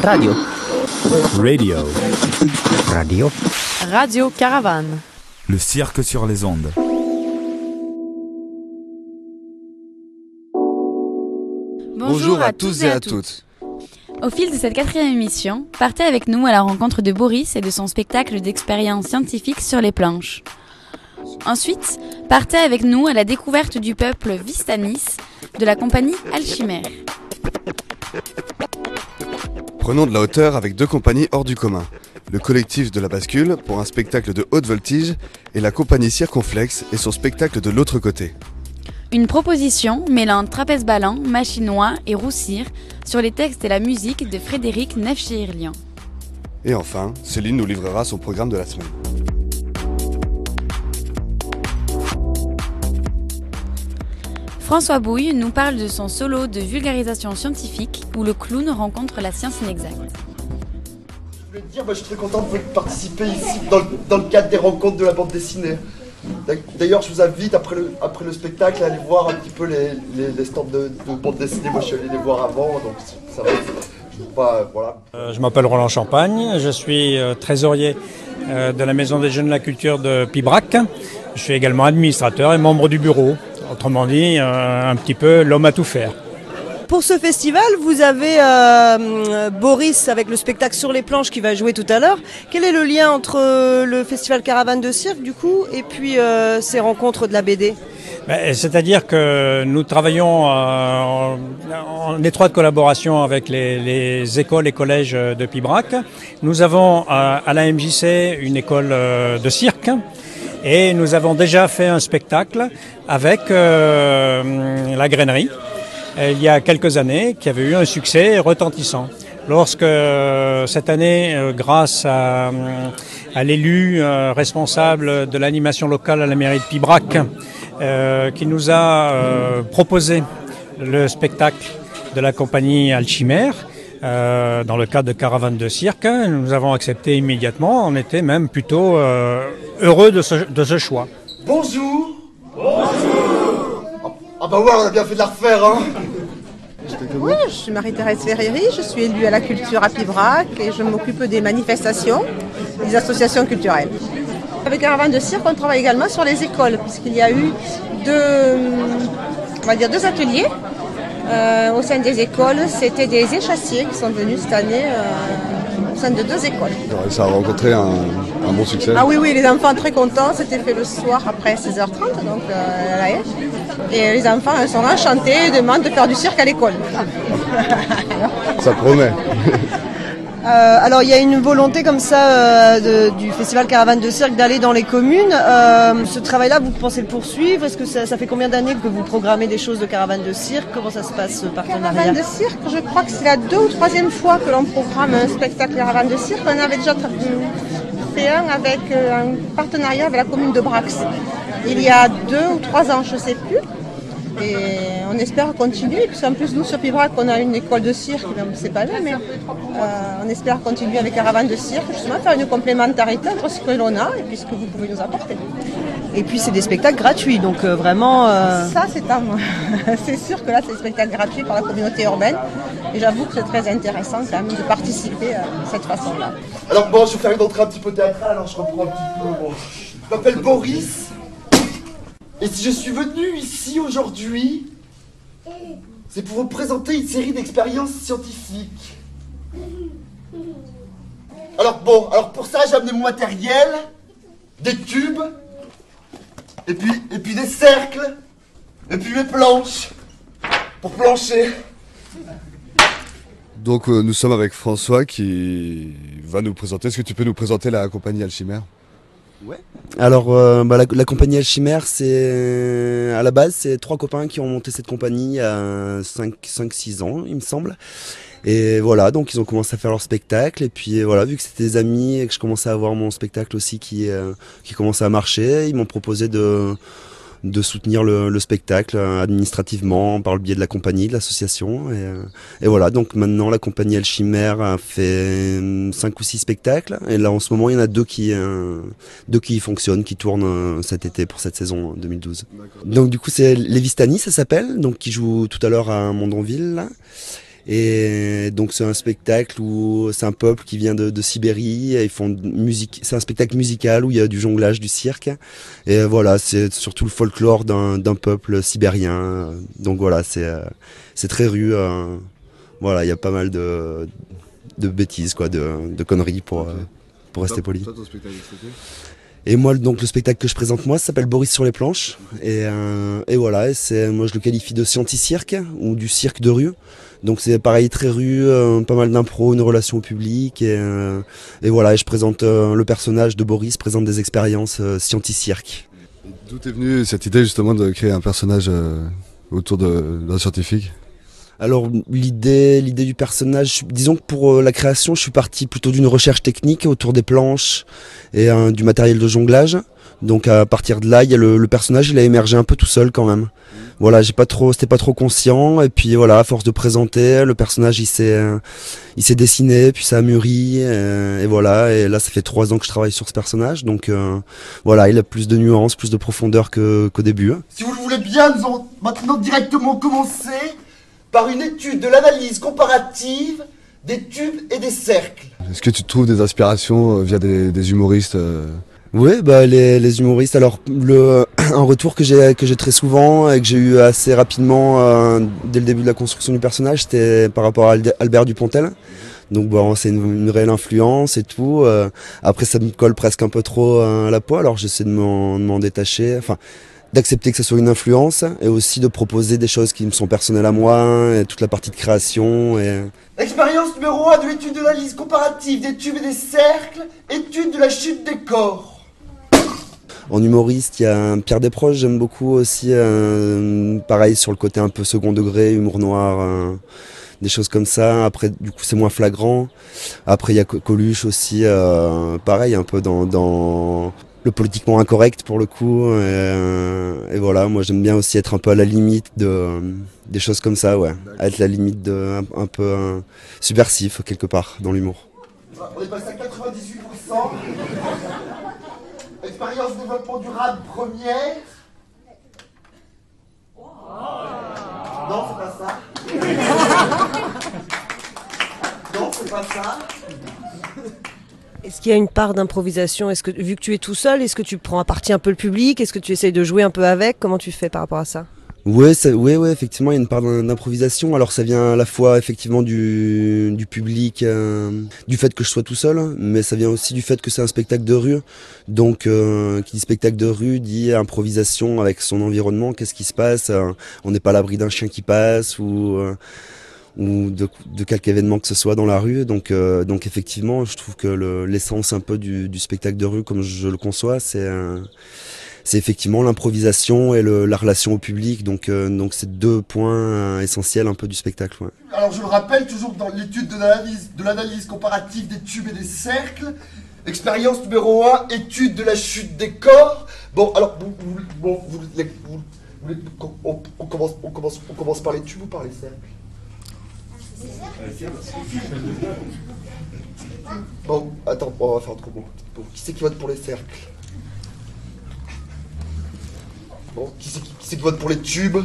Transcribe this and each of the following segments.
Radio. Radio. Radio. Radio Caravane. Le cirque sur les ondes. Bonjour à tous et à toutes. Au fil de cette 4e émission, partez avec nous à la rencontre de Boris et de son spectacle d'expérience scientifique sur les planches. Ensuite, partez avec nous à la découverte du peuple Vistanis de la compagnie Alchimère. Prenons de la hauteur avec deux compagnies hors du commun. Le collectif de la bascule pour un spectacle de haute voltige et la compagnie Circonflexe et son spectacle de l'autre côté. Une proposition mêlant trapèze ballant, machinois et roussir sur les textes et la musique de Frédéric Neufchirlian. Et enfin, Céline nous livrera son programme de la semaine. François Bouille nous parle de son solo de vulgarisation scientifique où le clown rencontre la science inexacte. Je voulais te dire, je suis très content de participer ici dans le cadre des rencontres de la bande dessinée. D'ailleurs, je vous invite après le spectacle à aller voir un petit peu les stands de bande dessinée. Moi, je suis allé les voir avant, donc ça va. Voilà. Je m'appelle Roland Champagne, je suis trésorier de la Maison des Jeunes de la Culture de Pibrac. Je suis également administrateur et membre du bureau. Autrement dit, un petit peu l'homme à tout faire. Pour ce festival, vous avez Boris avec le spectacle sur les planches qui va jouer tout à l'heure. Quel est le lien entre le festival Caravane de Cirque du coup et puis ces rencontres de la BD ? C'est-à-dire que nous travaillons en étroite collaboration avec les écoles et collèges de Pibrac. Nous avons à la MJC une école de cirque. Et nous avons déjà fait un spectacle avec la grainerie il y a quelques années qui avait eu un succès retentissant. Lorsque cette année, grâce à l'élu responsable de l'animation locale à la mairie de Pibrac, qui nous a proposé le spectacle de la compagnie Alchimère, dans le cadre de Caravane de Cirque, nous avons accepté immédiatement. On était même plutôt heureux de ce choix. Bonjour. Ah bah ouais, on a bien fait de la refaire, hein. Oui, je suis Marie-Thérèse Ferrieri, je suis élue à la culture à Pibrac et je m'occupe des manifestations, des associations culturelles. Avec Caravane de Cirque, on travaille également sur les écoles, puisqu'il y a eu deux ateliers. Au sein des écoles, c'était des échassiers qui sont venus cette année au sein de 2 écoles. Ça a rencontré un bon succès. Ah oui, les enfants très contents, c'était fait le soir après 16h30, donc à la haie. Et les enfants sont enchantés et demandent de faire du cirque à l'école. Ça promet. Alors il y a une volonté comme ça du festival Caravane de Cirque d'aller dans les communes. Ce travail-là, vous pensez le poursuivre ? Est-ce que ça fait combien d'années que vous programmez des choses de Caravane de Cirque ? Comment ça se passe ce partenariat ? Caravane de Cirque, je crois que c'est la 2e ou 3e fois que l'on programme un spectacle Caravane de Cirque. On avait déjà fait un avec un partenariat avec la commune de Brax. Il y a 2 ou 3 ans, je ne sais plus. Et on espère continuer, puisqu'en plus nous sur Pibrac on a une école de cirque, c'est pas là, mais on espère continuer avec Caravane de Cirque, justement faire une complémentarité entre ce que l'on a et puis ce que vous pouvez nous apporter. Et puis c'est des spectacles gratuits, donc vraiment... Ça c'est sûr que là c'est des spectacles gratuits par la communauté urbaine, et j'avoue que c'est très intéressant quand même de participer de cette façon-là. Alors bon, je vais faire une entrée un petit peu théâtrale, alors je reprends un petit peu. Bon. Je m'appelle Boris. Et si je suis venu ici aujourd'hui, c'est pour vous présenter une série d'expériences scientifiques. Alors pour ça j'ai amené mon matériel, des tubes, et puis des cercles, et puis mes planches, pour plancher. Donc nous sommes avec François qui va nous présenter. Est-ce que tu peux nous présenter la compagnie Alchimère ? Ouais. Alors la compagnie Alchimère, c'est à la base c'est 3 copains qui ont monté cette compagnie il y a 5-6 ans il me semble. Et voilà, donc ils ont commencé à faire leur spectacle et puis voilà, vu que c'était des amis et que je commençais à avoir mon spectacle aussi qui commençait à marcher, ils m'ont proposé de soutenir le spectacle administrativement par le biais de la compagnie, de l'association. Et voilà, donc maintenant la compagnie Alchimère a fait 5 ou 6 spectacles. Et là en ce moment il y en a 2 qui fonctionnent, qui tournent cet été pour cette saison 2012. D'accord. Donc du coup c'est les Vistani ça s'appelle, donc qui joue tout à l'heure à Mondonville. Là. Et donc c'est un spectacle où c'est un peuple qui vient de Sibérie, et ils font de musique. C'est un spectacle musical où il y a du jonglage, du cirque. Et voilà, c'est surtout le folklore d'un peuple sibérien. Donc voilà, c'est très rue. Voilà, il y a pas mal de bêtises, quoi, de conneries pour rester poli. Toi, ton spectacle, et moi, donc le spectacle que je présente moi, ça s'appelle Boris sur les planches. Et voilà, moi je le qualifie de scienti-cirque ou du cirque de rue. Donc c'est pareil, très rue, pas mal d'impro, une relation au public. Et voilà, et je présente le personnage de Boris, présente des expériences scienti-cirque. D'où est venue cette idée justement de créer un personnage autour d'un scientifique ? Alors l'idée du personnage, disons que pour la création, je suis parti plutôt d'une recherche technique autour des planches et du matériel de jonglage. Donc à partir de là, il y a le personnage, il a émergé un peu tout seul quand même. Voilà, c'était pas trop conscient, et puis voilà, à force de présenter, le personnage il s'est dessiné, puis ça a mûri, et voilà, et là ça fait 3 ans que je travaille sur ce personnage, donc voilà, il a plus de nuances, plus de profondeur qu'au début. Si vous le voulez bien, nous allons maintenant directement commencer par une étude de l'analyse comparative des tubes et des cercles. Est-ce que tu trouves des inspirations via des humoristes Oui, bah les humoristes. Alors un retour que j'ai très souvent et que j'ai eu assez rapidement dès le début de la construction du personnage, c'était par rapport à Albert Dupontel. Donc bon, c'est une réelle influence et tout. Après, ça me colle presque un peu trop à la peau, alors j'essaie de m'en détacher. Enfin, d'accepter que ce soit une influence, et aussi de proposer des choses qui me sont personnelles à moi, et toute la partie de création. Expérience numéro 1 de l'étude de l'analyse comparative des tubes et des cercles, étude de la chute des corps. En humoriste, il y a Pierre Desproges, j'aime beaucoup aussi, pareil sur le côté un peu second degré, humour noir, des choses comme ça. Après, du coup, c'est moins flagrant. Après, il y a Coluche aussi, pareil, un peu dans le politiquement incorrect pour le coup, et voilà, moi j'aime bien aussi être un peu à la limite des choses comme ça, ouais, être à la limite un peu subversif quelque part dans l'humour. On est passé à 98%. Expérience développement durable première. Non, c'est pas ça. Non, c'est pas ça. Est-ce qu'il y a une part d'improvisation? Est-ce que, vu que tu es tout seul, est-ce que tu prends à partie un peu le public? Est-ce que tu essayes de jouer un peu avec? Comment tu fais par rapport à ça? Ouais, effectivement, il y a une part d'improvisation. Alors ça vient à la fois effectivement du public, du fait que je sois tout seul, mais ça vient aussi du fait que c'est un spectacle de rue. Donc qui dit spectacle de rue dit improvisation avec son environnement. Qu'est-ce qui se passe? On n'est pas à l'abri d'un chien qui passe ou de quelque événement que ce soit dans la rue. Donc effectivement, je trouve que l'essence un peu du spectacle de rue, comme je le conçois, c'est effectivement l'improvisation et la relation au public. Donc c'est 2 points essentiels un peu du spectacle. Ouais. Alors je le rappelle, toujours dans l'étude de l'analyse comparative des tubes et des cercles. Expérience numéro 1, étude de la chute des corps. Bon, alors, on commence par les tubes ou par les cercles? Bon, attends, on va faire autrement. Bon, qui c'est qui vote pour les cercles? Bon, qui c'est qui vote pour les tubes?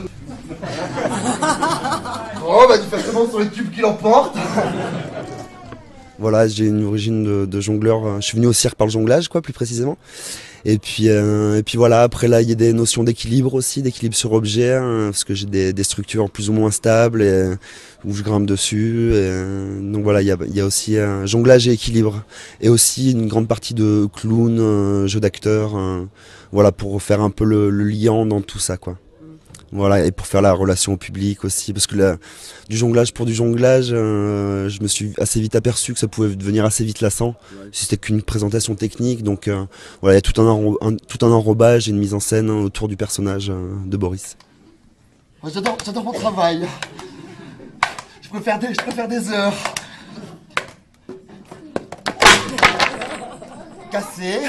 Oh, manifestement, ce sont les tubes qui l'emportent. Voilà, j'ai une origine de jongleur. Je suis venu au cirque par le jonglage, quoi, plus précisément. Et puis voilà, après là, il y a des notions d'équilibre aussi, d'équilibre sur objet, parce que j'ai des structures plus ou moins stables où je grimpe dessus. Donc voilà, il y a aussi jonglage et équilibre. Et aussi une grande partie de clown, jeu d'acteur, voilà, pour faire un peu le liant dans tout ça, quoi. Voilà, et pour faire la relation au public aussi, parce que du jonglage pour du jonglage, je me suis assez vite aperçu que ça pouvait devenir assez vite lassant, si c'était qu'une présentation technique. Donc voilà, il y a tout un enrobage et une mise en scène autour du personnage de Boris. J'adore mon travail. Je préfère des heures. Cassé.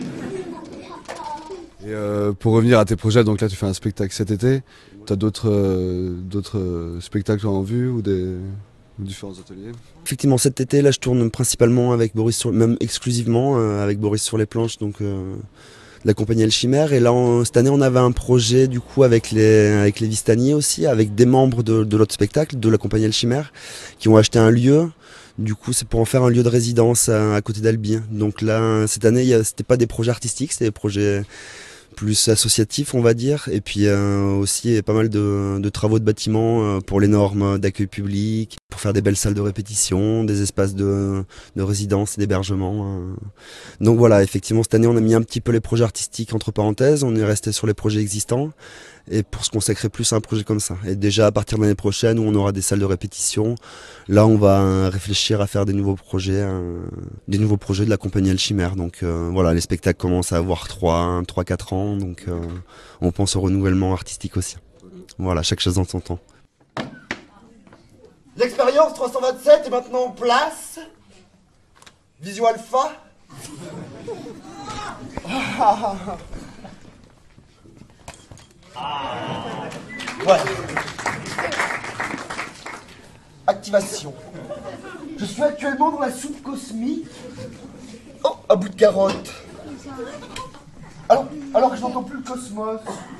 Et pour revenir à tes projets, donc là tu fais un spectacle cet été, tu as d'autres spectacles en vue ou différents ateliers? Effectivement, cet été, là je tourne principalement avec Boris, même exclusivement avec Boris sur les planches, donc la compagnie El Chimère. Et là, cette année, on avait un projet du coup avec les Vistani aussi, avec des membres de l'autre spectacle, de la compagnie El Chimère, qui ont acheté un lieu. Du coup, c'est pour en faire un lieu de résidence à côté d'Albi. Donc là, cette année, c'était pas des projets artistiques, c'était des projets plus associatifs, on va dire. Et puis aussi pas mal de travaux de bâtiments pour les normes d'accueil public, pour faire des belles salles de répétition, des espaces de résidence et d'hébergement. Donc voilà, effectivement, cette année, on a mis un petit peu les projets artistiques entre parenthèses. On est resté sur les projets existants. Et pour se consacrer plus à un projet comme ça. Et déjà à partir de l'année prochaine où on aura des salles de répétition, là on va réfléchir à faire des nouveaux projets de la compagnie El Chimère. Donc voilà, les spectacles commencent à avoir 3-4 ans, donc on pense au renouvellement artistique aussi. Voilà, chaque chose dans son temps. L'expérience 327 est maintenant en place. Vision Alpha. Ouais. Activation. Je suis actuellement dans la soupe cosmique. Oh, un bout de carotte. Alors que je n'entends plus le cosmos.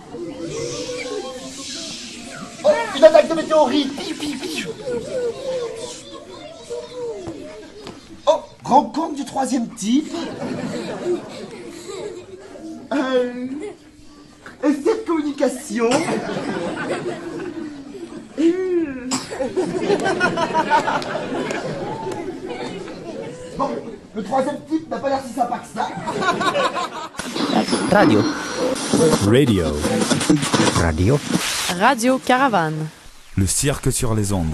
Oh, une attaque de météorite. Oh, rencontre du 3e type. Essai de communication. Bon, le 3e type n'a pas l'air si sympa que ça. Radio. Radio. Radio. Radio Caravane. Le cirque sur les ondes.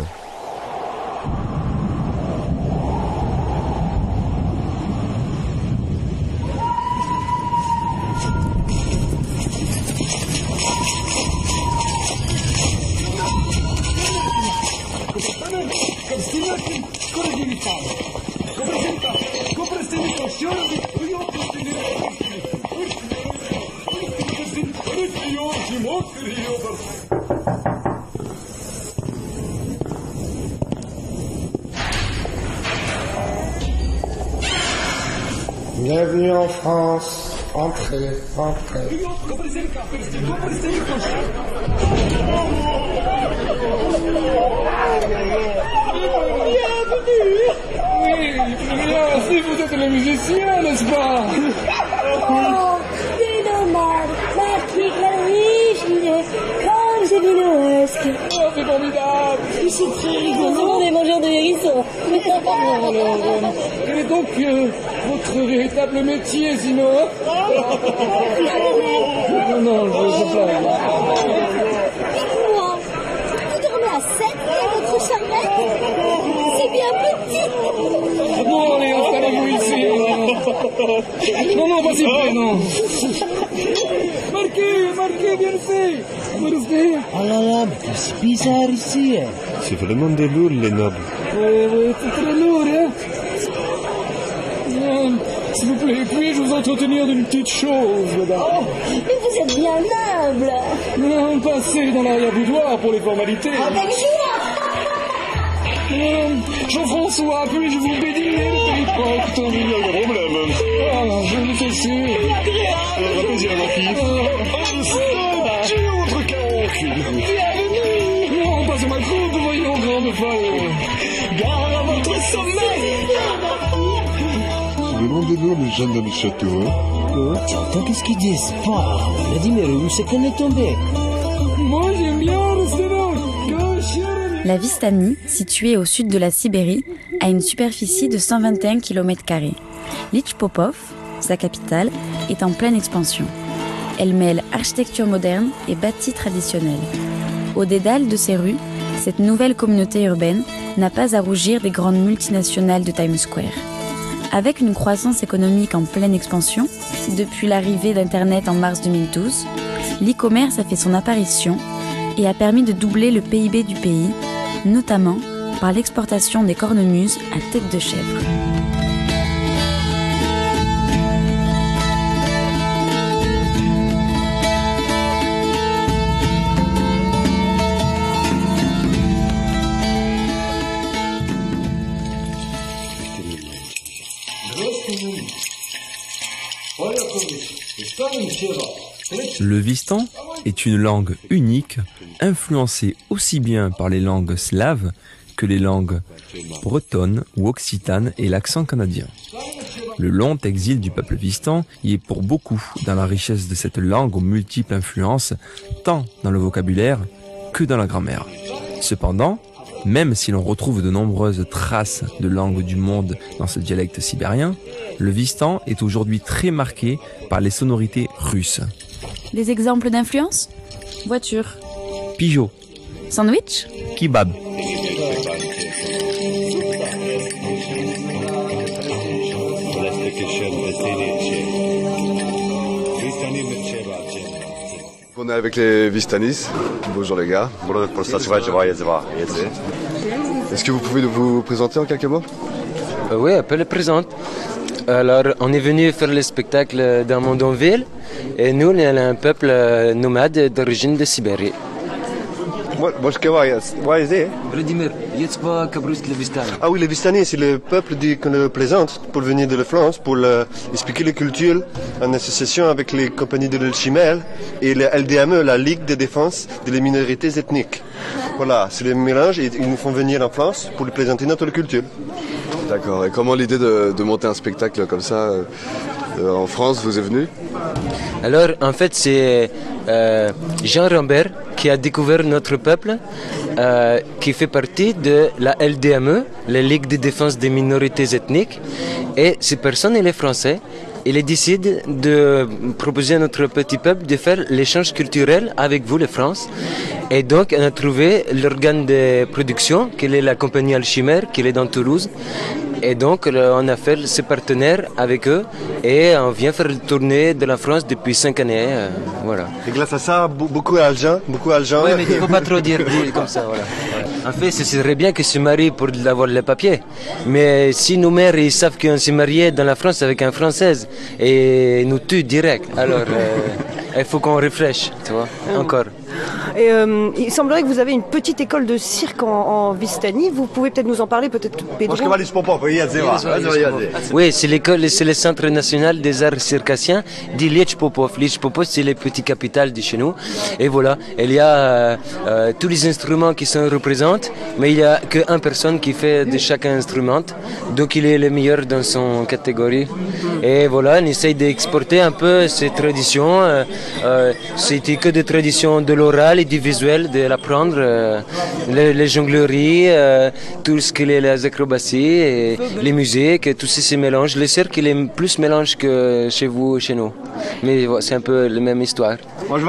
Bienvenue en France. Entrez, entrez. Oui, vous êtes le musicien, n'est-ce pas? Oh, c'est normal. Marquis Clarice, Cancelinosque. Oh, c'est formidable. Je suis très rigolo, des mangeurs de hérissons. Quel est donc votre véritable métier, Zino? Non, je plains. Dites-moi, vous dormez à 7 et votre chambrette? C'est bien petit. Bon, allez, installez-vous ici. Non, pas si près, non. Marquez, bien fait. Vous restez. Oh là là, mais c'est bizarre ici. C'est vraiment des lourds, les nobles. Oui, c'est très lourd, hein. S'il vous plaît, puis-je vous entretenir d'une petite chose, madame? Oh, mais vous êtes bien noble. Non, passez dans l'arrière-boudoir pour les formalités. Avec joie. Jean-François, puis-je vous bénir le péliprote? Il y a un problème. Ah, je le fais sûr. Alors, un plaisir, ma fille. Tu es autre caroncule. Bienvenue. Non, pas sur ma croupe, voyons, grande folle. Gare à votre sommeil. C'est le nom des noms, les gens dans le château, hein? Tu entends qu'est-ce qu'ils disent? Pas. Vladimir, où c'est qu'on est tombé? Moi, j'aime bien rester là. La Vistani, située au sud de la Sibérie, a une superficie de 121 km². Lychpopov, sa capitale, est en pleine expansion. Elle mêle architecture moderne et bâti traditionnel. Au dédale de ces rues, cette nouvelle communauté urbaine n'a pas à rougir des grandes multinationales de Times Square. Avec une croissance économique en pleine expansion, depuis l'arrivée d'Internet en mars 2012, l'e-commerce a fait son apparition et a permis de doubler le PIB du pays, notamment par l'exportation des cornemuses à tête de chèvre. Le Vistan est une langue unique, influencée aussi bien par les langues slaves que les langues bretonnes ou occitanes et l'accent canadien. Le long exil du peuple Vistan y est pour beaucoup dans la richesse de cette langue aux multiples influences, tant dans le vocabulaire que dans la grammaire. Cependant, même si l'on retrouve de nombreuses traces de langues du monde dans ce dialecte sibérien, le Vistan est aujourd'hui très marqué par les sonorités russes. Des exemples d'influence? Voiture. Peugeot. Sandwich. Kebab. On est avec les Vistanis. Bonjour les gars. Est-ce que vous pouvez vous présenter en quelques mots? Oui, un peu le présente. Alors, on est venu faire le spectacle dans Mondonville et nous, on est un peuple nomade d'origine de Sibérie. Vladimir, ah oui, les Vistanis, c'est le peuple qu'on le présente pour venir de la France, pour expliquer les cultures en association avec les compagnies de l'Chimel et le LDME, la Ligue de défense des minorités ethniques. Voilà, c'est le mélange et ils nous font venir en France pour lui présenter notre culture. D'accord, et comment l'idée de monter un spectacle comme ça en France vous est venue? Alors, en fait, c'est Jean Rambert qui a découvert notre peuple, qui fait partie de la LDME, la Ligue de défense des minorités ethniques. Et cette personne, elle est français. Il décide de proposer à notre petit peuple de faire l'échange culturel avec vous, la France. Et donc, on a trouvé l'organe de production, qui est la compagnie Alchimère, qui est dans Toulouse. Et donc, on a fait ses partenaires avec eux et on vient faire une tournée de la France depuis 5 années. Voilà. Et grâce à ça, beaucoup d'argent. Oui, mais il ne faut pas trop dire comme ça. Voilà. En fait, ce serait bien que se marie pour avoir les papiers. Mais si nos mères ils savent qu'on s'est marié dans la France avec une Française et nous tuent direct, alors il faut qu'on réfléchisse, tu vois, encore. Et il semblerait que vous avez une petite école de cirque en Vistani. Vous pouvez peut-être nous en parler, peut-être Pedro. Oui, c'est l'école, c'est le Centre national des arts circassiens d'Ilyich Popov. Ilyich Popov, c'est la petite capitale de chez nous. Et voilà, il y a tous les instruments qui sont représentés, mais il n'y a qu'une personne qui fait de chaque instrument. Donc il est le meilleur dans son catégorie. Et voilà, on essaye d'exporter un peu ces traditions. C'était que des traditions de l'oral et du visuel, de l'apprendre, les jongleries, tout ce qui est les acrobaties, et les musiques, tout ça se mélange. Le cirque, il est plus mélange que chez vous, chez nous. Mais c'est un peu la même histoire.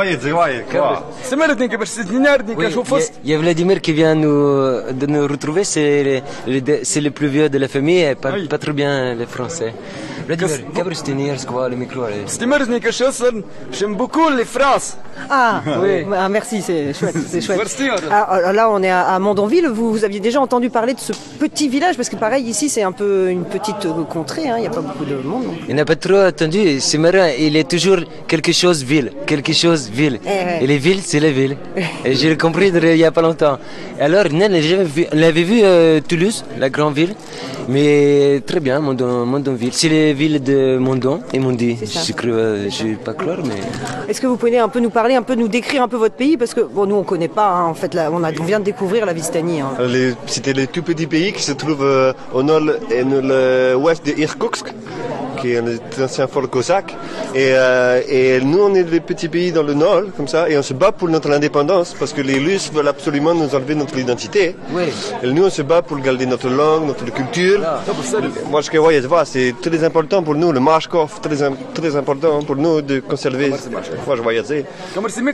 Il y a Vladimir qui vient de nous retrouver, c'est le plus vieux de la famille, et pas trop bien le français. Vladimir, le micro. J'aime beaucoup les France. Ah, oui. Ah, merci, c'est chouette. C'est chouette. Alors, là, on est à Mondonville. Vous aviez déjà entendu parler de ce petit village, parce que pareil, ici, c'est un peu une petite contrée. Il n'y a pas beaucoup de monde. Il n'a pas trop attendu. C'est marrant. Il est toujours quelque chose ville. Et les villes, c'est les villes. Et j'ai compris il n'y a pas longtemps. Alors, on l'avait vu Toulouse, la grande ville. Mais très bien, Mondonville. C'est les villes de Mondon et Mondi. Je ne vais pas croire, mais... Est-ce que vous pouvez un peu nous parler, nous décrire un peu votre pays? Parce que bon, nous, on ne connaît pas. En fait, là, on vient de découvrir la Vistani. C'était le tout petit pays qui se trouve au nord et l'ouest de Irkoutsk, qui est un ancien fort cosaque. Et nous, on est le petit pays dans le nord, comme ça, et on se bat pour notre indépendance, parce que les Russes veulent absolument nous enlever notre identité. Oui. Et nous, on se bat pour garder notre langue, notre culture. Moi, je vois, c'est très important pour nous, le Mashkov, très important pour nous de conserver. Moi, je voyais ça. Moi, c'est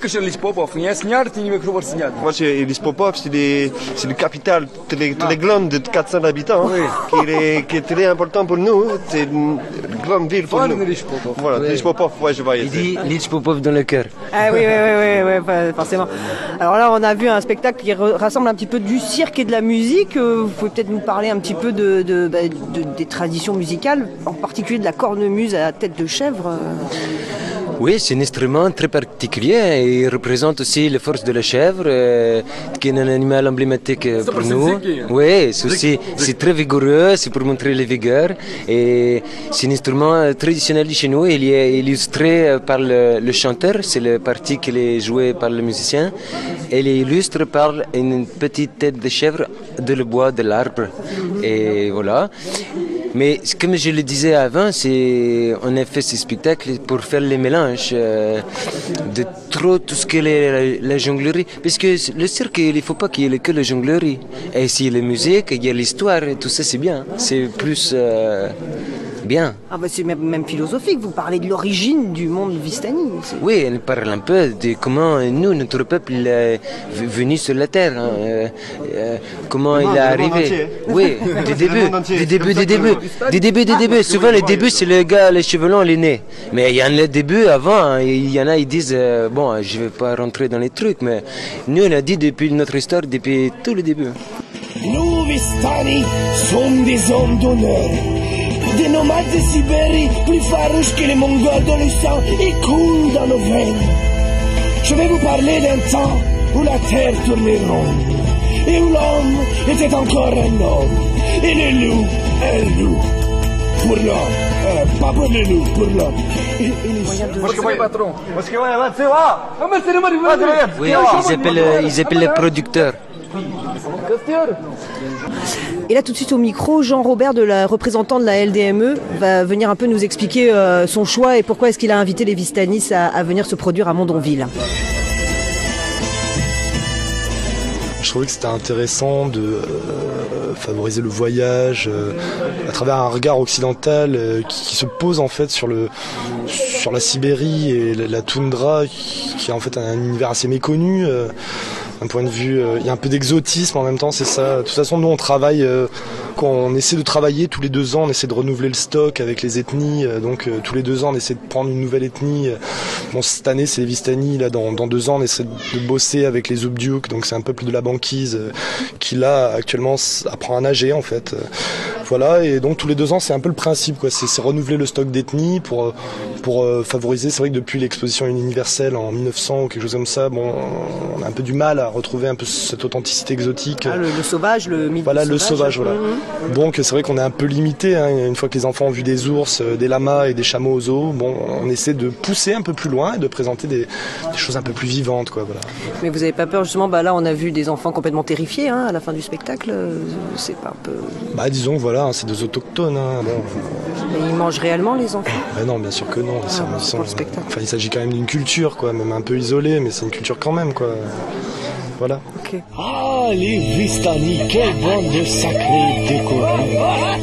Lispopov, c'est le capital, les glandes de 400 habitants, qui est très important pour nous. C'est une grande ville pour nous. Voilà, Lispopov, je voyais ça. Il dit Lispopov dans le cœur. Ah oui, forcément. Alors là, on a vu un spectacle qui rassemble un petit peu du cirque et de la musique. Vous pouvez peut-être nous parler un petit peu des traditions musicales, en particulier de la cornemuse à tête de chèvre. Oui, c'est un instrument très particulier. Il représente aussi les forces de la chèvre, qui est un animal emblématique pour nous. Oui, c'est très vigoureux, c'est pour montrer la vigueur. Et c'est un instrument traditionnel de chez nous. Il est illustré par le chanteur, c'est la partie qui est jouée par le musicien. Il est illustré par une petite tête de chèvre de le bois de l'arbre. Et voilà. Mais comme je le disais avant, on a fait ce spectacle pour faire les mélanges de trop tout ce que la jonglerie. Parce que le cirque, il ne faut pas qu'il y ait que la jonglerie. Et si la musique, il y a l'histoire, et tout ça, c'est bien. C'est plus bien. Ah bah c'est même philosophique, vous parlez de l'origine du monde Vistani. Oui, on parle un peu de comment nous, notre peuple, est venu sur la terre. Comment il est arrivé. Oui, du début. Souvent, le début, c'est le gars, les cheveux longs, les nez. Mais il y en a le début avant. Il y en a, ils disent, bon, je ne vais pas rentrer dans les trucs, mais nous, on a dit depuis notre histoire, depuis tout le début. Nous, Vistani, sommes des hommes d'honneur. Des nomades de Sibérie, plus farouches que les Mongols dont le sang est coule dans nos veines. Je vais vous parler d'un temps où la terre tournait ronde, et où l'homme était encore un homme, et le loup, un loup. Pour l'homme, pas pour le loup, pour l'homme. Oui, ils appellent les producteurs. Et là tout de suite au micro, Jean-Robert, représentant de la LDME, va venir un peu nous expliquer son choix et pourquoi est-ce qu'il a invité les Vistanis à venir se produire à Mondonville. Je trouvais que c'était intéressant de favoriser le voyage à travers un regard occidental qui se pose en fait sur la Sibérie et la toundra, qui est en fait un univers assez méconnu. D'un point de vue, il y a un peu d'exotisme en même temps, c'est ça. De toute façon, nous on travaille, quand on essaie de travailler tous les 2 ans, on essaie de renouveler le stock avec les ethnies. Donc tous les 2 ans, on essaie de prendre une nouvelle ethnie. Bon, cette année, c'est les Vistani. Là, dans 2 ans, on essaie de bosser avec les Ubdiuk. Donc c'est un peuple de la banquise qui là actuellement apprend à nager en fait. Voilà, et donc tous les 2 ans, c'est un peu le principe, quoi. C'est renouveler le stock d'ethnies pour favoriser. C'est vrai que depuis l'exposition universelle en 1900 ou quelque chose comme ça, bon, on a un peu du mal à retrouver un peu cette authenticité exotique. Ah, le sauvage, le mythe. Voilà, le sauvage, voilà. Donc c'est vrai qu'on est un peu limité, hein. Une fois que les enfants ont vu des ours, des lamas et des chameaux au zoo, bon, on essaie de pousser un peu plus loin et de présenter des choses un peu plus vivantes, quoi. Voilà. Mais vous n'avez pas peur justement, là on a vu des enfants complètement terrifiés à la fin du spectacle, c'est pas un peu... Disons voilà, c'est des autochtones. Bon. Mais ils mangent réellement les enfants? Non, bien sûr que non. Il s'agit quand même d'une culture, quoi, même un peu isolée, mais c'est une culture quand même, quoi. Voilà. Okay. Ah, les Vistani, quelle bande sacrée décorée.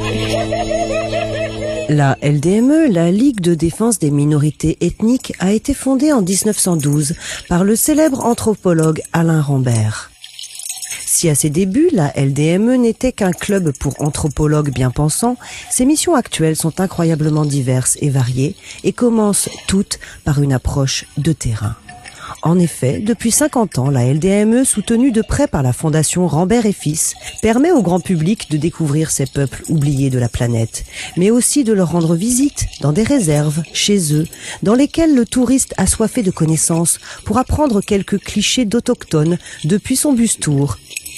La LDME, la Ligue de défense des minorités ethniques, a été fondée en 1912 par le célèbre anthropologue Alain Rambert. Si à ses débuts, la LDME n'était qu'un club pour anthropologues bien pensants, ses missions actuelles sont incroyablement diverses et variées et commencent toutes par une approche de terrain. En effet, depuis 50 ans, la LDME, soutenue de près par la fondation Rambert et Fils, permet au grand public de découvrir ces peuples oubliés de la planète, mais aussi de leur rendre visite dans des réserves, chez eux, dans lesquelles le touriste assoiffé de connaissances pour apprendre quelques clichés d'autochtones depuis son bus-tour.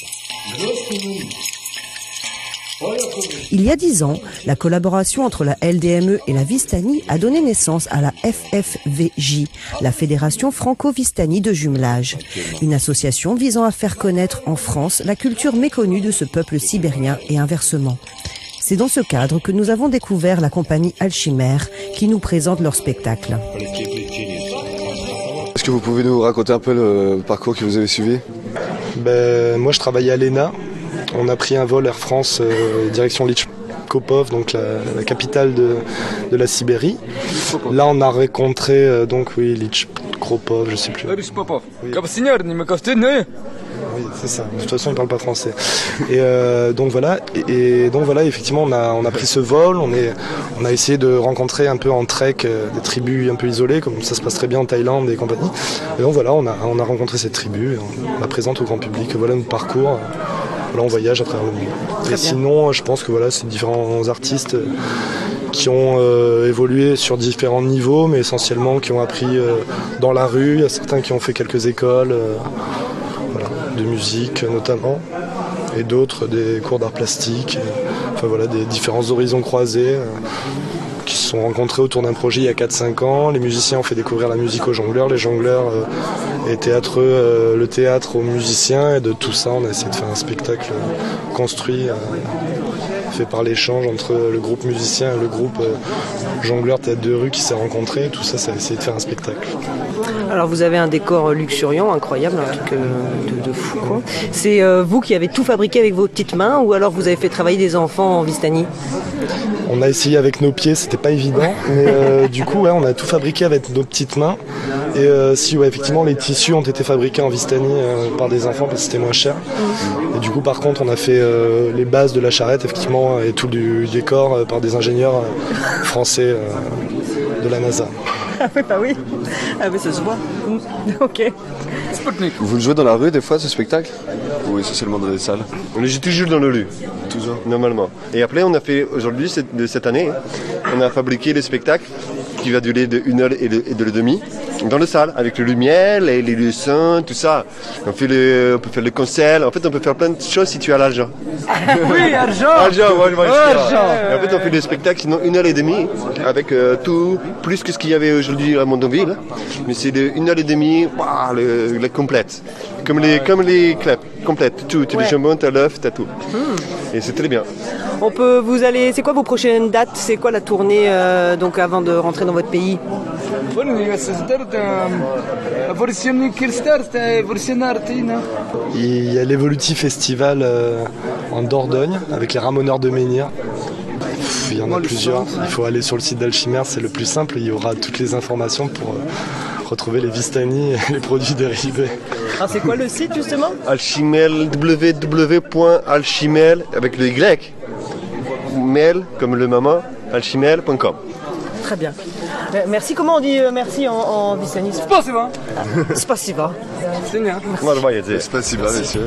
Il y a 10 ans, la collaboration entre la LDME et la Vistani a donné naissance à la FFVJ, la Fédération Franco-Vistani de jumelage, une association visant à faire connaître en France la culture méconnue de ce peuple sibérien et inversement. C'est dans ce cadre que nous avons découvert la compagnie Alchimère qui nous présente leur spectacle. Est-ce que vous pouvez nous raconter un peu le parcours que vous avez suivi ? Moi je travaillais à l'ENA. On a pris un vol Air France direction Lychkopov, donc la capitale de la Sibérie. Là, on a rencontré Lychkopov, je sais plus. Oui, c'est ça. De toute façon, il parle pas français. Et donc voilà. Et donc voilà, effectivement, on a pris ce vol. On a essayé de rencontrer un peu en trek des tribus un peu isolées, comme ça se passe très bien en Thaïlande et compagnie. Et donc voilà, on a rencontré cette tribu. On la présente au grand public. Voilà notre parcours. Là, on voyage à travers le monde. Et sinon, je pense que voilà, c'est différents artistes qui ont évolué sur différents niveaux, mais essentiellement qui ont appris dans la rue. Il y a certains qui ont fait quelques écoles de musique notamment, et d'autres des cours d'art plastique. Enfin voilà, des différents horizons croisés qui se sont rencontrés autour d'un projet il y a 4-5 ans. Les musiciens ont fait découvrir la musique aux jongleurs, les jongleurs et théâtreux, le théâtre aux musiciens, et de tout ça on a essayé de faire un spectacle construit, fait par l'échange entre le groupe musicien et le groupe jongleur théâtre de rue qui s'est rencontré. Tout ça, ça a essayé de faire un spectacle. Alors vous avez un décor luxuriant, incroyable, un truc de fou quoi. C'est vous qui avez tout fabriqué avec vos petites mains, ou alors vous avez fait travailler des enfants en Vistani? On a essayé avec nos pieds, c'était pas évident, mais du coup on a tout fabriqué avec nos petites mains. Et effectivement les tissus ont été fabriqués en Vistani par des enfants parce que c'était moins cher. Et du coup par contre on a fait les bases de la charrette effectivement et tout du décor par des ingénieurs français de la NASA. Ah oui, bah oui. Ah mais ça se voit. Ok. Vous le jouez dans la rue des fois ce spectacle? Ou essentiellement dans les salles? On le joue toujours dans la rue, toujours, normalement. Et après on a fait aujourd'hui, cette année, on a fabriqué le spectacle qui va durer de 1 heure et de demie dans la salle, avec les lumières, les leçons, tout ça. On peut faire le concert, en fait on peut faire plein de choses si tu as l'argent. Oui, argent. Et en fait on fait des spectacles sinon 1 heure et demie avec tout, plus que ce qu'il y avait aujourd'hui à Mondonville. Mais c'est de 1 heure et demie, la complète. Comme les clubs, complète, tout. Tu les jambons, t'as l'œuf, t'as tout. Et c'est très bien. C'est quoi vos prochaines dates? C'est quoi la tournée donc avant de rentrer dans votre pays? Il y a l'Evoluti Festival en Dordogne avec les Ramoneurs de Menhir. Il y en a plusieurs. Il faut aller sur le site d'Alchimère, c'est le plus simple. Il y aura toutes les informations pour retrouver les Vistani et les produits dérivés. Alors c'est quoi le site justement? Alchimel, www.alchimel avec le Y, mail comme le maman, alchimel.com. Très bien. Merci, comment on dit merci en Vistani? Spasiba. Spasiba. C'est bien. Spasiba, messieurs.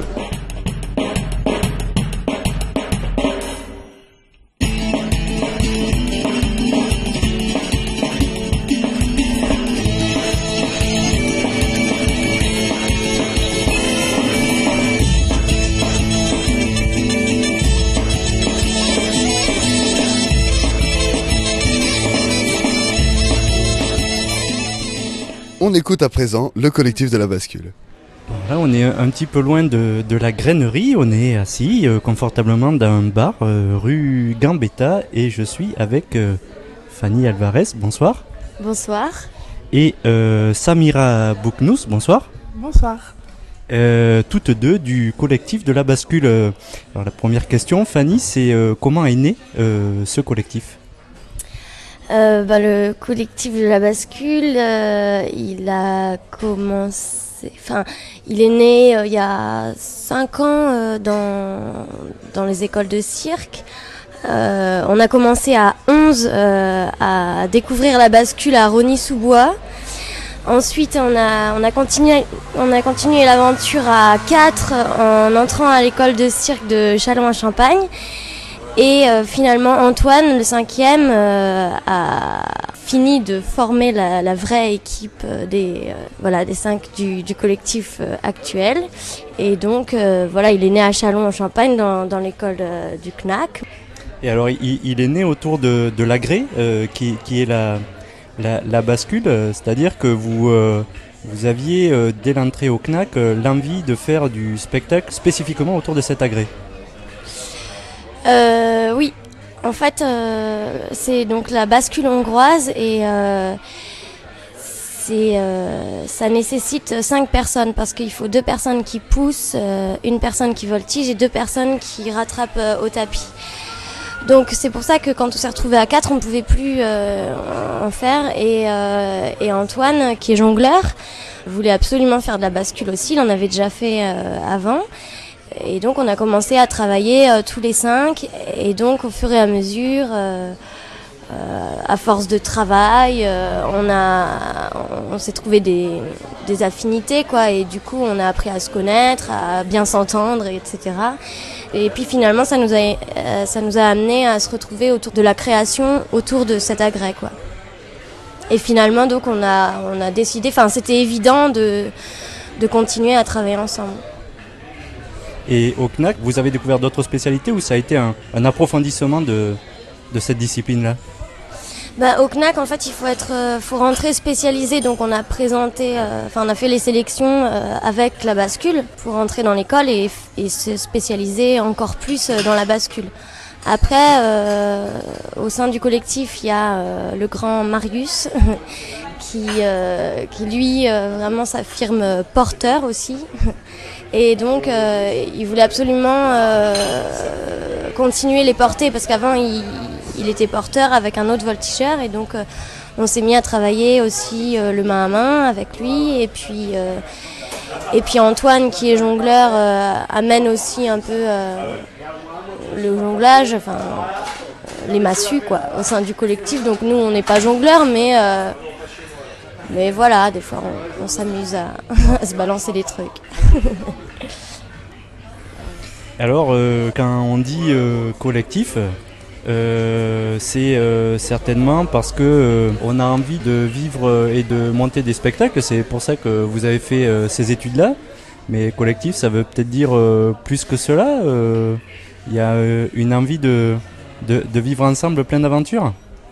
On écoute à présent le collectif de la bascule. Là, on est un petit peu loin de la grainerie. On est assis confortablement dans un bar rue Gambetta et je suis avec Fanny Alvarez. Bonsoir. Bonsoir. Et Samira Bouknous. Bonsoir. Bonsoir. Toutes deux du collectif de la bascule. Alors la première question, Fanny, c'est comment est né ce collectif? Le collectif de la bascule, il a commencé, il est né il y a 5 ans dans les écoles de cirque. On a commencé à 11 à découvrir la bascule à Rosny-sous-Bois. Ensuite, on a continué l'aventure à 4 en entrant à l'école de cirque de Châlons-en-Champagne. Et finalement, Antoine, le 5e, a fini de former la vraie équipe des 5 du collectif actuel. Et donc, il est né à Châlons-en-Champagne dans l'école du CNAC. Et alors, il est né autour de l'Agré, qui est la bascule, c'est-à-dire que vous aviez, dès l'entrée au CNAC, l'envie de faire du spectacle spécifiquement autour de cet Agré. Oui, en fait, c'est donc la bascule hongroise et ça nécessite 5 personnes parce qu'il faut 2 personnes qui poussent, 1 personne qui voltige et 2 personnes qui rattrapent au tapis. Donc c'est pour ça que quand on s'est retrouvé à 4, on ne pouvait plus en faire et Antoine, qui est jongleur, voulait absolument faire de la bascule aussi, il en avait déjà fait avant. Et donc on a commencé à travailler tous les 5 et donc au fur et à mesure, à force de travail, on s'est trouvé des affinités quoi, et du coup on a appris à se connaître, à bien s'entendre, etc. Et puis finalement, ça nous a amené à se retrouver autour de la création, autour de cet agrès, quoi. Et finalement, donc, on a décidé, enfin, c'était évident de continuer à travailler ensemble. Et au CNAC, vous avez découvert d'autres spécialités ou ça a été un approfondissement de cette discipline-là ? Au CNAC, en fait, il faut rentrer spécialisé. Donc, on a on a fait les sélections avec la bascule pour rentrer dans l'école et se spécialiser encore plus dans la bascule. Après, au sein du collectif, il y a le grand Marius qui lui, vraiment s'affirme porteur aussi. Et donc, il voulait absolument continuer les porter parce qu'avant, il était porteur avec un autre voltigeur. Et donc, on s'est mis à travailler aussi le main à main avec lui. Et puis Antoine, qui est jongleur, amène aussi un peu le jonglage, enfin les massues, quoi, au sein du collectif. Donc nous, on n'est pas jongleurs, mais voilà, des fois, on s'amuse à se balancer les trucs. Alors, quand on dit collectif, c'est certainement parce que on a envie de vivre et de monter des spectacles. C'est pour ça que vous avez fait ces études-là. Mais collectif, ça veut peut-être dire plus que cela. Il y a une envie de vivre ensemble plein d'aventures.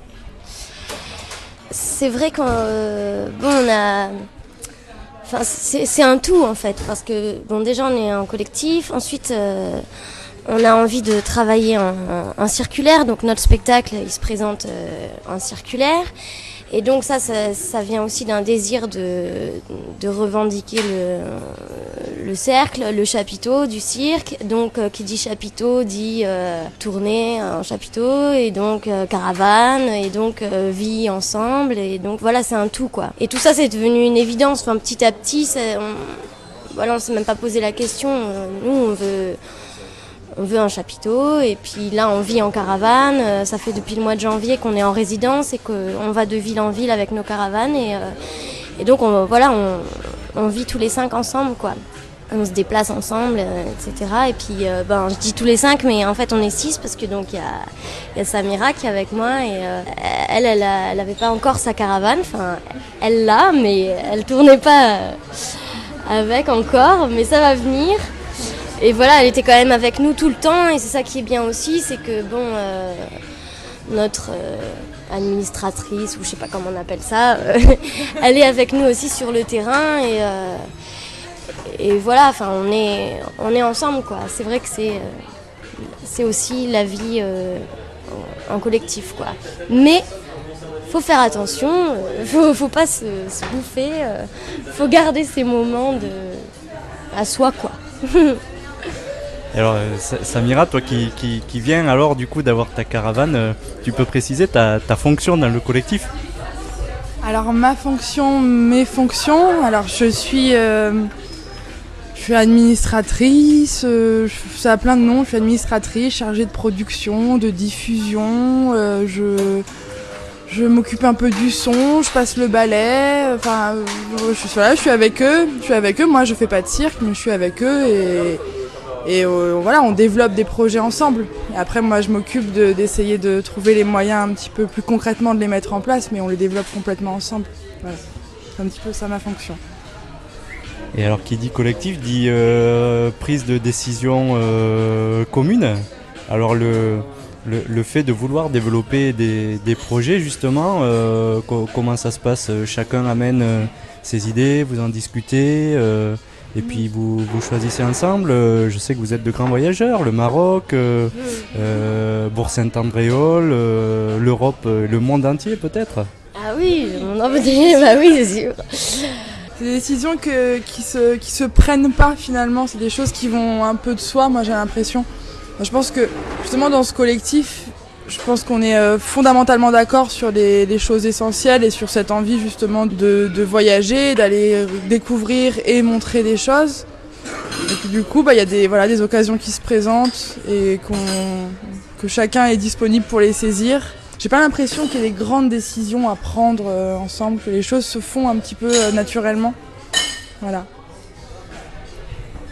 C'est vrai qu'on a... Enfin, c'est un tout en fait, parce que déjà on est en collectif, ensuite on a envie de travailler en circulaire, donc notre spectacle il se présente en circulaire. Et donc ça vient aussi d'un désir de revendiquer le cercle, le chapiteau du cirque. Donc qui dit chapiteau dit tournée en chapiteau, et donc caravane, et donc vie ensemble. Et donc voilà, c'est un tout, quoi. Et tout ça, c'est devenu une évidence. Enfin, petit à petit, on s'est même pas posé la question. Nous, on veut un chapiteau, et puis là on vit en caravane. Ça fait depuis le mois de janvier qu'on est en résidence et qu'on va de ville en ville avec nos caravanes, et donc on vit tous les 5 ensemble, quoi. On se déplace ensemble, etc. Et puis je dis tous les 5, mais en fait on est 6 parce que donc il y a Samira qui est avec moi, et elle avait pas encore sa caravane. Enfin, elle l'a, mais elle tournait pas avec encore, mais ça va venir. Et voilà, elle était quand même avec nous tout le temps, et c'est ça qui est bien aussi, c'est que notre administratrice, ou je sais pas comment on appelle ça, elle est avec nous aussi sur le terrain, et voilà, enfin on est ensemble, quoi. C'est vrai que c'est aussi la vie en collectif, quoi. Mais faut faire attention, faut pas se bouffer, faut garder ces moments à soi, quoi. Alors Samira, toi qui viens alors du coup d'avoir ta caravane, tu peux préciser ta fonction dans le collectif ? Alors mes fonctions, alors je suis administratrice, ça a plein de noms, je suis administratrice, chargée de production, de diffusion, je m'occupe un peu du son, je passe le balai, enfin je suis avec eux, moi je fais pas de cirque, mais je suis avec eux, et voilà, on développe des projets ensemble. Et après, moi, je m'occupe d'essayer de trouver les moyens un petit peu plus concrètement de les mettre en place, mais on les développe complètement ensemble. Voilà. C'est un petit peu ça ma fonction. Et alors, qui dit collectif dit prise de décision commune. Alors, le fait de vouloir développer des projets, justement, comment ça se passe ? Chacun amène ses idées, vous en discutez et puis vous choisissez ensemble. Je sais que vous êtes de grands voyageurs, le Maroc, Bourg-Saint-Andréol, l'Europe, le monde entier peut-être. Ah oui, le monde entier, bah oui, c'est sûr. C'est des décisions qui se prennent pas finalement, c'est des choses qui vont un peu de soi, moi j'ai l'impression. Je pense que justement dans ce collectif, je pense qu'on est fondamentalement d'accord sur des choses essentielles et sur cette envie justement de voyager, d'aller découvrir et montrer des choses. Et puis, du coup, il y a des occasions qui se présentent et que chacun est disponible pour les saisir. J'ai pas l'impression qu'il y ait des grandes décisions à prendre ensemble, que les choses se font un petit peu naturellement. Voilà.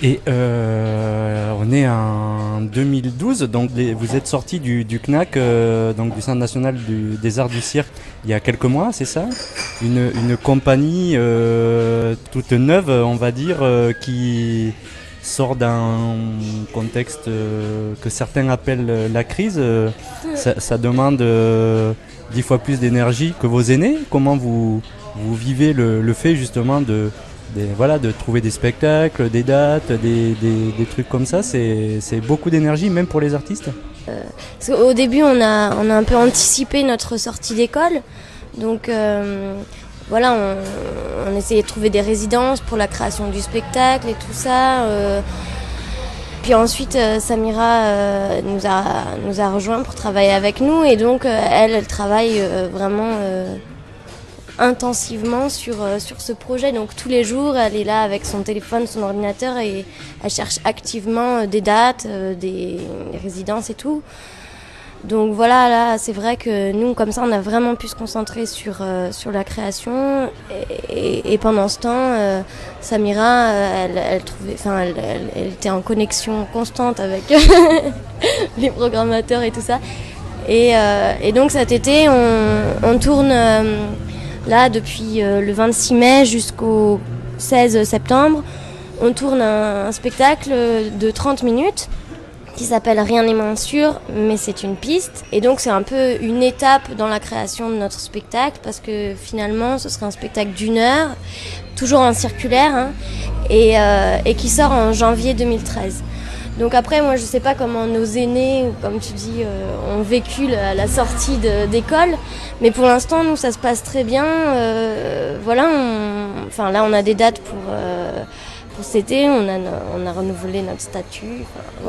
Et on est en 2012, donc vous êtes sorti du CNAC, donc du Centre National des Arts du Cirque, il y a quelques mois, c'est ça ? Une compagnie toute neuve, on va dire, qui sort d'un contexte que certains appellent la crise. Ça demande 10 fois plus d'énergie que vos aînés. Comment vous vivez le fait justement de trouver des spectacles, des dates, des trucs comme ça, c'est beaucoup d'énergie, même pour les artistes. Au début, on a un peu anticipé notre sortie d'école, donc on essayait de trouver des résidences pour la création du spectacle et tout ça. Puis ensuite, Samira nous a rejoints pour travailler avec nous, et donc elle travaille vraiment intensivement sur ce projet. Donc tous les jours elle est là avec son téléphone, son ordinateur, et elle cherche activement des dates, des résidences et tout. Donc voilà, là c'est vrai que nous comme ça on a vraiment pu se concentrer sur la création, et pendant ce temps Samira elle était en connexion constante avec les programmateurs et tout ça, et donc cet été on tourne là, depuis le 26 mai jusqu'au 16 septembre, on tourne un spectacle de 30 minutes qui s'appelle Rien n'est moins sûr, mais c'est une piste. Et donc c'est un peu une étape dans la création de notre spectacle, parce que finalement ce sera un spectacle d'1 heure, toujours en circulaire, hein, et qui sort en janvier 2013. Donc après, moi je sais pas comment nos aînés, ou comme tu dis, ont vécu la sortie d'école, mais pour l'instant nous ça se passe très bien. Là on a des dates pour cet été, on a renouvelé notre statut,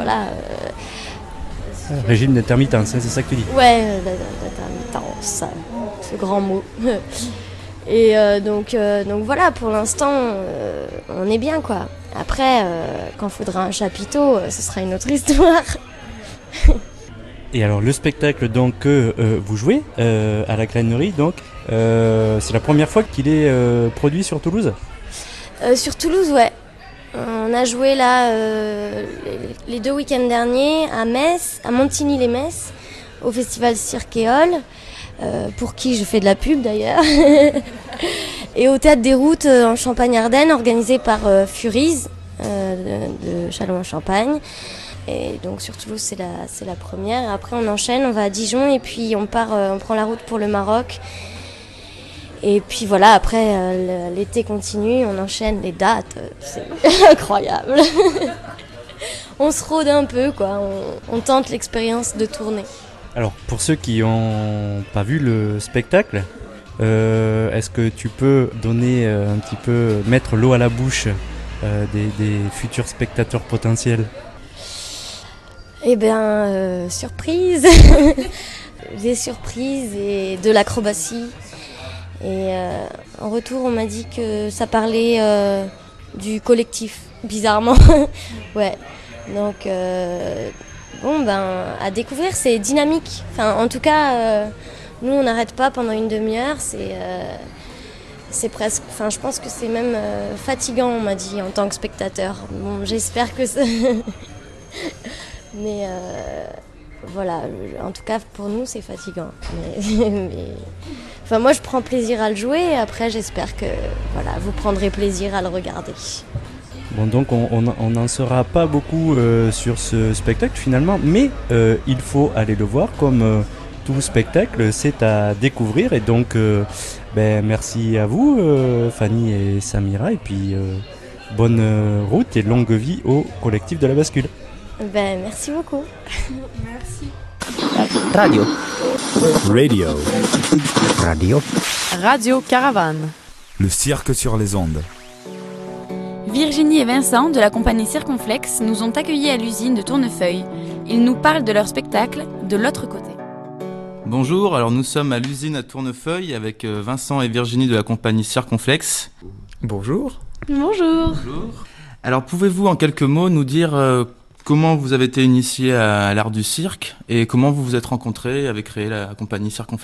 Régime d'intermittence, c'est ça que tu dis ? Ouais, d'intermittence, ce grand mot. Et donc voilà, pour l'instant on est bien quoi. Après, quand il faudra un chapiteau, ce sera une autre histoire. Et alors le spectacle donc que vous jouez à la Grainerie, donc c'est la première fois qu'il est produit sur Toulouse ? Sur Toulouse, ouais. On a joué là les 2 week-ends derniers à Metz, à Montigny-les-Metz, au festival Cirquéole, pour qui je fais de la pub d'ailleurs. Et au Théâtre des Routes en Champagne-Ardenne, organisé par Furies de Châlons-en-Champagne. Et donc sur Toulouse, c'est la première. Après, on enchaîne, on va à Dijon, et puis on prend la route pour le Maroc. Et puis voilà, après, l'été continue, on enchaîne les dates. C'est incroyable. On se rôde un peu, quoi. On tente l'expérience de tourner. Alors, pour ceux qui n'ont pas vu le spectacle, est-ce que tu peux donner un petit peu, mettre l'eau à la bouche des futurs spectateurs potentiels ? Eh bien, surprise. Des surprises et de l'acrobatie. Et en retour, on m'a dit que ça parlait du collectif, bizarrement. Ouais. Donc, à découvrir, c'est dynamique. Enfin, en tout cas, nous, on n'arrête pas pendant une demi-heure. C'est presque... Enfin, je pense que c'est même fatigant, on m'a dit, en tant que spectateur. Bon, j'espère que ça... Mais voilà, en tout cas, pour nous, c'est fatigant. Enfin, moi, je prends plaisir à le jouer. Après, j'espère que vous prendrez plaisir à le regarder. Bon, donc on n'en saura pas beaucoup sur ce spectacle finalement, mais il faut aller le voir comme tout spectacle, c'est à découvrir. Et donc, merci à vous, Fanny et Samira, et puis bonne route et longue vie au collectif de la bascule. Merci beaucoup. Merci. Radio. Radio Caravane. Le cirque sur les ondes. Virginie et Vincent de la compagnie Circonflexe nous ont accueillis à l'usine de Tournefeuille. Ils nous parlent de leur spectacle de l'autre côté. Bonjour, alors nous sommes à l'usine à Tournefeuille avec Vincent et Virginie de la compagnie Circonflexe. Bonjour. Bonjour. Alors pouvez-vous en quelques mots nous dire comment vous avez été initié à l'art du cirque et comment vous vous êtes rencontrés et avez créé la compagnie Circonflexe ?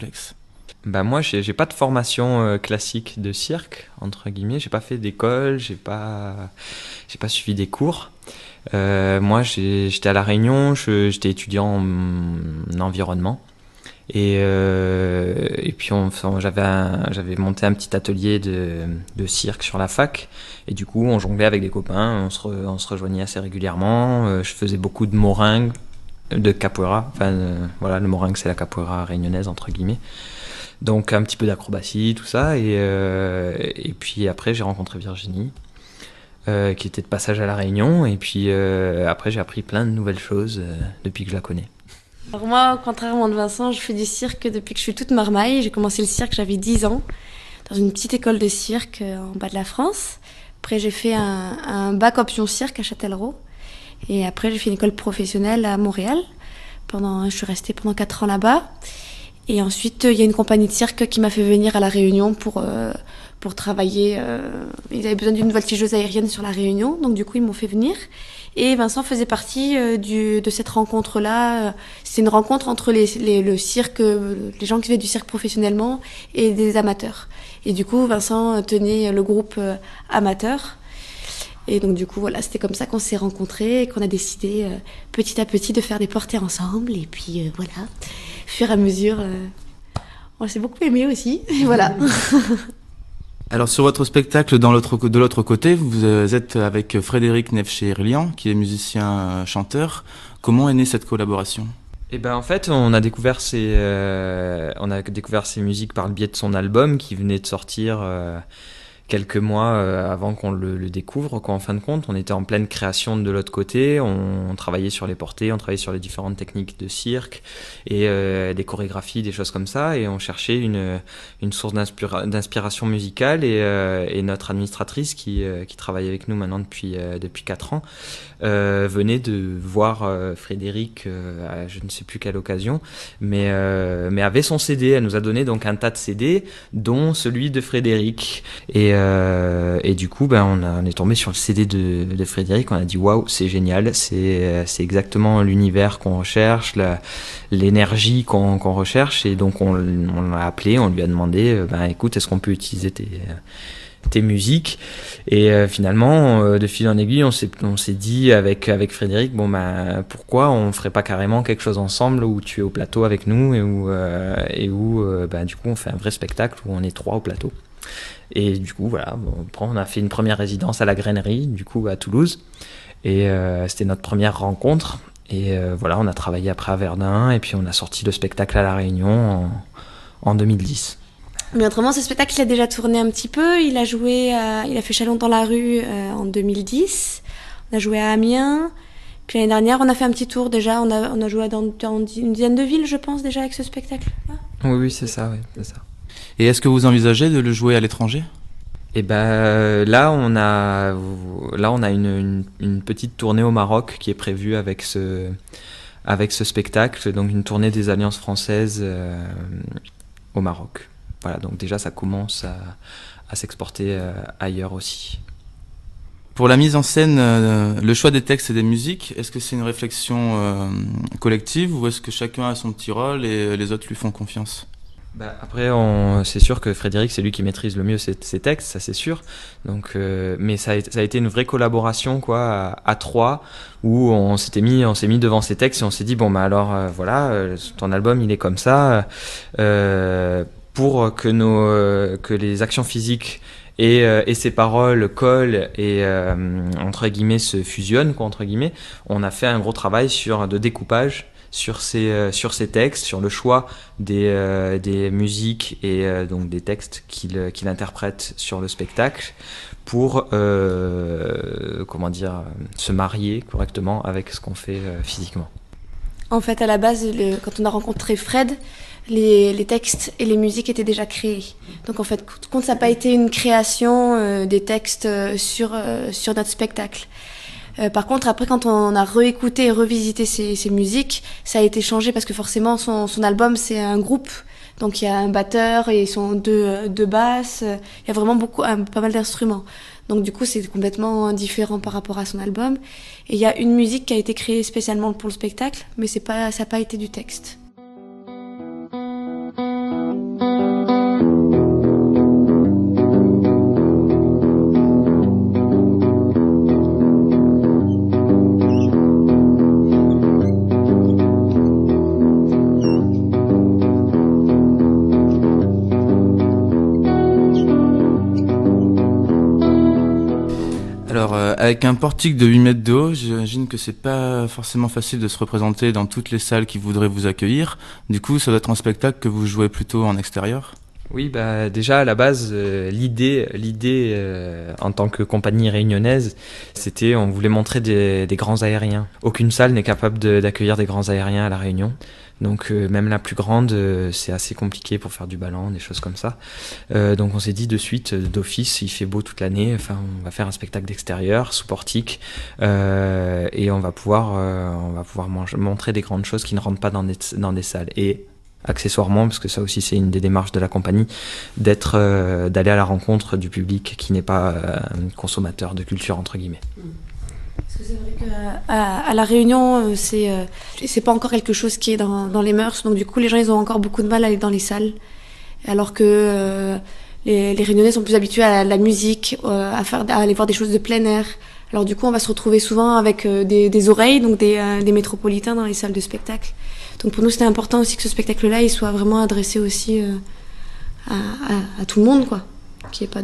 Bah moi j'ai pas de formation classique de cirque entre guillemets, j'ai pas fait d'école, j'ai pas suivi des cours. Moi j'étais à La Réunion, j'étais étudiant en environnement et puis j'avais monté un petit atelier de cirque sur la fac et du coup on jonglait avec des copains, on se rejoignait assez régulièrement. Je faisais beaucoup de moringue, de capoeira, voilà, le moringue c'est la capoeira réunionnaise entre guillemets. Donc un petit peu d'acrobatie, tout ça, et puis après j'ai rencontré Virginie, qui était de passage à La Réunion, et puis après j'ai appris plein de nouvelles choses depuis que je la connais. Alors moi, contrairement à Vincent, je fais du cirque depuis que je suis toute marmaille. J'ai commencé le cirque, j'avais 10 ans, dans une petite école de cirque en bas de la France. Après j'ai fait un bac option cirque à Châtellerault, et après j'ai fait une école professionnelle à Montréal. Je suis restée pendant 4 ans là-bas. Et ensuite, il y a une compagnie de cirque qui m'a fait venir à La Réunion pour travailler. Ils avaient besoin d'une voltigeuse aérienne sur La Réunion, donc du coup, ils m'ont fait venir. Et Vincent faisait partie de cette rencontre-là. C'est une rencontre entre le cirque, les gens qui faisaient du cirque professionnellement et des amateurs. Et du coup, Vincent tenait le groupe amateur. Et donc du coup, voilà, c'était comme ça qu'on s'est rencontrés et qu'on a décidé petit à petit de faire des portées ensemble. Et puis voilà, au fur et à mesure, on s'est beaucoup aimé aussi. Et voilà. Alors sur votre spectacle, de l'autre côté, vous êtes avec Frédéric Nefché-Irlian, qui est musicien-chanteur. Comment est née cette collaboration ? Et ben en fait, on a découvert ces musiques par le biais de son album qui venait de sortir quelques mois avant qu'on le découvre, quoi. En fin de compte, on était en pleine création de l'autre côté, on travaillait sur les portées, on travaillait sur les différentes techniques de cirque et des chorégraphies, des choses comme ça, et on cherchait une source d'inspiration musicale, et notre administratrice qui travaille avec nous maintenant depuis 4 ans venait de voir Frédéric à je ne sais plus quelle occasion, mais avait son CD. Elle nous a donné donc un tas de CD, dont celui de Frédéric, et du coup on est tombé sur le CD de Frédéric. On a dit waouh, c'est génial, c'est exactement l'univers qu'on recherche, l'énergie qu'on recherche, et donc on l'a appelé, on lui a demandé écoute, est-ce qu'on peut utiliser tes musiques, et finalement de fil en aiguille on s'est dit avec Frédéric, pourquoi on ferait pas carrément quelque chose ensemble où tu es au plateau avec nous et où du coup on fait un vrai spectacle où on est 3 au plateau. Et du coup voilà, on a fait une première résidence à la Grainerie, du coup à Toulouse, et c'était notre première rencontre, et voilà, on a travaillé après à Verdun, et puis on a sorti le spectacle à La Réunion en 2010. Mais autrement, ce spectacle, il a déjà tourné un petit peu. Il a fait Chalon dans la rue en 2010. On a joué à Amiens. Puis l'année dernière, on a fait un petit tour déjà. On a joué dans une dizaine de villes, je pense, déjà avec ce spectacle-là. Oui, c'est ça, oui, c'est ça. Et est-ce que vous envisagez de le jouer à l'étranger ? Et là, on a une petite tournée au Maroc qui est prévue avec ce spectacle. Donc une tournée des Alliances françaises au Maroc. Voilà, donc déjà ça commence à s'exporter ailleurs aussi. Pour la mise en scène, le choix des textes et des musiques, est-ce que c'est une réflexion collective, ou est-ce que chacun a son petit rôle et les autres lui font confiance ? Après, c'est sûr que Frédéric, c'est lui qui maîtrise le mieux ses textes, ça c'est sûr. Donc, mais ça a été une vraie collaboration, quoi, à 3, où on s'est mis devant ces textes et on s'est dit voilà, ton album il est comme ça. Pour que les actions physiques et ses paroles collent et entre guillemets se fusionnent, quoi, entre guillemets, on a fait un gros travail de découpage sur ces textes, sur le choix des musiques et donc des textes qu'il interprète sur le spectacle pour se marier correctement avec ce qu'on fait physiquement. En fait, à la base, quand on a rencontré Fred, les textes et les musiques étaient déjà créés. Donc en fait, compte, ça n'a pas été une création des textes sur notre spectacle. Par contre, après, quand on a réécouté et revisité ces musiques, ça a été changé parce que forcément, son album, c'est un groupe. Donc il y a un batteur et son deux basses. Il y a vraiment pas mal d'instruments. Donc du coup, c'est complètement différent par rapport à son album. Et il y a une musique qui a été créée spécialement pour le spectacle, mais ça n'a pas été du texte. Avec un portique de 8 mètres de haut, j'imagine que c'est pas forcément facile de se représenter dans toutes les salles qui voudraient vous accueillir. Du coup, ça doit être un spectacle que vous jouez plutôt en extérieur? Oui, bah déjà à la base, l'idée en tant que compagnie réunionnaise, c'était on voulait montrer des grands aériens. Aucune salle n'est capable d'accueillir des grands aériens à La Réunion. Donc même la plus grande, c'est assez compliqué pour faire du ballon, des choses comme ça. Donc on s'est dit de suite, d'office, il fait beau toute l'année, enfin on va faire un spectacle d'extérieur, sous portique, et on va pouvoir montrer des grandes choses qui ne rentrent pas dans des salles. Et accessoirement, parce que ça aussi c'est une des démarches de la compagnie, d'aller à la rencontre du public qui n'est pas un consommateur de culture entre guillemets. Parce que c'est vrai qu'à La Réunion, c'est pas encore quelque chose qui est dans les mœurs, donc du coup les gens ils ont encore beaucoup de mal à aller dans les salles, alors que les Réunionnais sont plus habitués à la musique, à aller voir des choses de plein air. Alors du coup on va se retrouver souvent avec des oreilles, donc des métropolitains dans les salles de spectacle. Donc pour nous c'était important aussi que ce spectacle-là il soit vraiment adressé aussi à tout le monde, quoi, qu'il n'y ait pas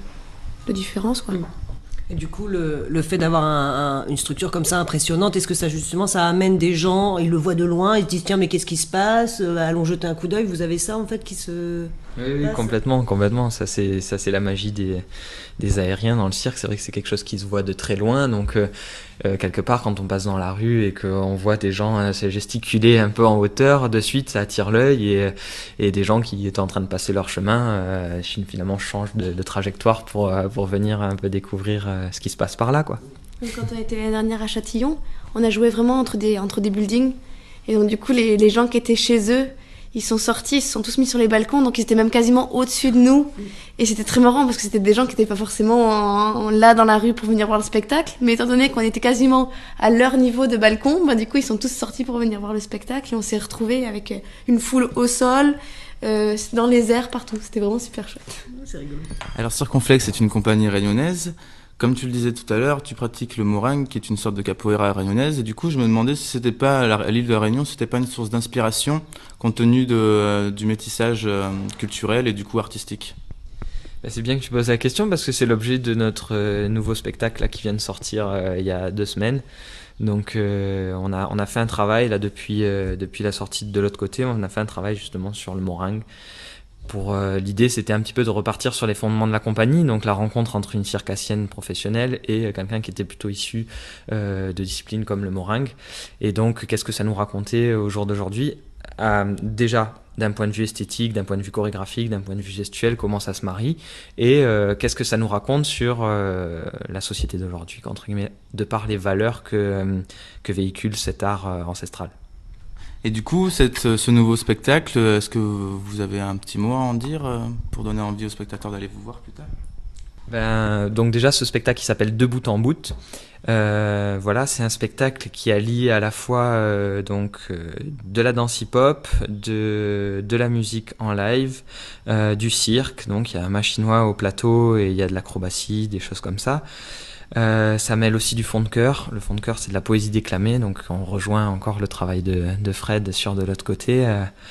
de différence, quoi. Et du coup, le fait d'avoir une structure comme ça impressionnante, est-ce que ça justement ça amène des gens, ils le voient de loin, ils se disent tiens mais qu'est-ce qui se passe, allons jeter un coup d'œil, vous avez ça en fait qui se... Oui, complètement. Ça c'est la magie des aériens dans le cirque. C'est vrai que c'est quelque chose qui se voit de très loin. Donc quelque part, quand on passe dans la rue et qu'on voit des gens se gesticuler un peu en hauteur, de suite ça attire l'œil et des gens qui étaient en train de passer leur chemin finalement changent de trajectoire pour venir un peu découvrir ce qui se passe par là, quoi. Donc, quand on était l'année dernière à Châtillon, on a joué vraiment entre des buildings, et donc du coup les gens qui étaient chez eux, ils sont sortis, ils se sont tous mis sur les balcons, donc ils étaient même quasiment au-dessus de nous. Et c'était très marrant parce que c'était des gens qui n'étaient pas forcément là dans la rue pour venir voir le spectacle. Mais étant donné qu'on était quasiment à leur niveau de balcon, du coup ils sont tous sortis pour venir voir le spectacle. Et on s'est retrouvés avec une foule au sol, dans les airs, partout. C'était vraiment super chouette. C'est rigolo. Alors Circonflexe est une compagnie réunionnaise. Comme tu le disais tout à l'heure, tu pratiques le moringue, qui est une sorte de capoeira réunionnaise, et du coup, je me demandais si c'était pas, à l'île de la Réunion, c'était pas une source d'inspiration, compte tenu du métissage culturel et du coup artistique. C'est bien que tu poses la question, parce que c'est l'objet de notre nouveau spectacle là, qui vient de sortir il y a 2 semaines. Donc on a fait un travail là depuis la sortie de l'autre côté, on a fait un travail justement sur le moringue. L'idée c'était un petit peu de repartir sur les fondements de la compagnie, donc la rencontre entre une circassienne professionnelle et quelqu'un qui était plutôt issu de disciplines comme le moringue. Et donc qu'est-ce que ça nous racontait au jour d'aujourd'hui, déjà d'un point de vue esthétique, d'un point de vue chorégraphique, d'un point de vue gestuel, comment ça se marie, et qu'est-ce que ça nous raconte sur la société d'aujourd'hui, entre guillemets, de par les valeurs que véhicule cet art ancestral. Et du coup, ce nouveau spectacle, est-ce que vous avez un petit mot à en dire pour donner envie aux spectateurs d'aller vous voir plus tard? Donc déjà, ce spectacle qui s'appelle De bout en bout, voilà, c'est un spectacle qui allie à la fois de la danse hip-hop, de la musique en live, du cirque, donc il y a un machinois au plateau et il y a de l'acrobatie, des choses comme ça. Ça mêle aussi du fond de chœur. Le fond de chœur, c'est de la poésie déclamée, donc on rejoint encore le travail de Fred sur de l'autre côté.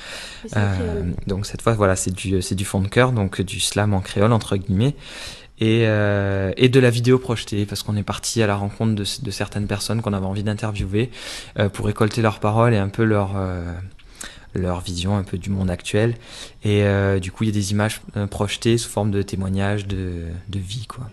Donc cette fois, voilà, c'est du fond de chœur, donc du slam en créole entre guillemets, et de la vidéo projetée, parce qu'on est parti à la rencontre de certaines personnes qu'on avait envie d'interviewer pour récolter leurs paroles et un peu leur vision un peu du monde actuel. Et du coup, il y a des images projetées sous forme de témoignages de vie, quoi.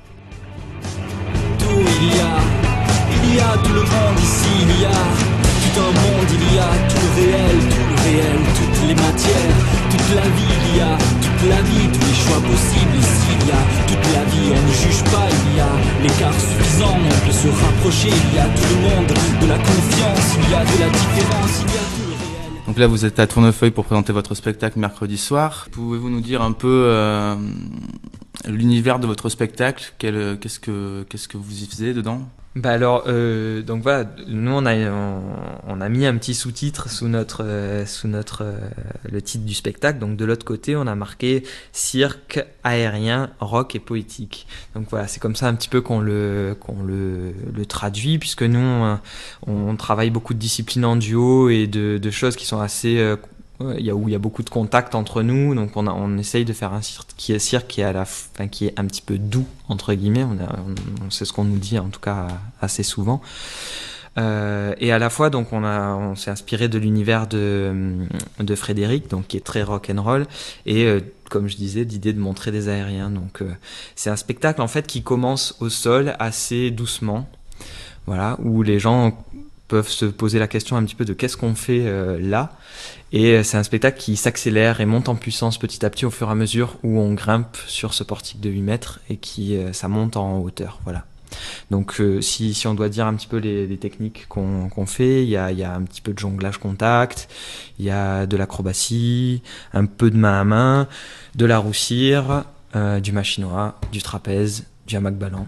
Il y a tout le monde ici, il y a tout un monde, il y a tout le réel, toutes les matières, toute la vie, il y a toute la vie, tous les choix possibles ici, il y a toute la vie, on ne juge pas, il y a l'écart suffisant, on peut se rapprocher, il y a tout le monde, de la confiance, il y a de la différence, il y a tout le réel. Donc là, vous êtes à Tournefeuille pour présenter votre spectacle mercredi soir. Pouvez-vous nous dire un peu l'univers de votre spectacle, qu'est-ce que vous y faisiez dedans? Donc voilà, nous on a mis un petit sous-titre sous notre le titre du spectacle. Donc de l'autre côté, on a marqué cirque, aérien, rock et poétique. Donc voilà, c'est comme ça un petit peu qu'on le traduit, puisque nous on travaille beaucoup de disciplines en duo et de choses qui sont assez où il y a beaucoup de contacts entre nous, donc on essaye de faire un cirque qui est qui est un petit peu doux entre guillemets. C'est ce qu'on nous dit en tout cas assez souvent. Et à la fois donc on s'est inspiré de l'univers de Frédéric, donc qui est très rock and roll, et comme je disais, l'idée de montrer des aériens. Donc c'est un spectacle en fait qui commence au sol assez doucement, voilà, où les gens peuvent se poser la question un petit peu de qu'est-ce qu'on fait là. Et c'est un spectacle qui s'accélère et monte en puissance petit à petit au fur et à mesure où on grimpe sur ce portique de 8 mètres et ça monte en hauteur, voilà. Donc si on doit dire un petit peu les techniques qu'on fait, il y a un petit peu de jonglage contact, il y a de l'acrobatie, un peu de main à main, de la roue cire, du machinois, du trapèze, du hamac ballant.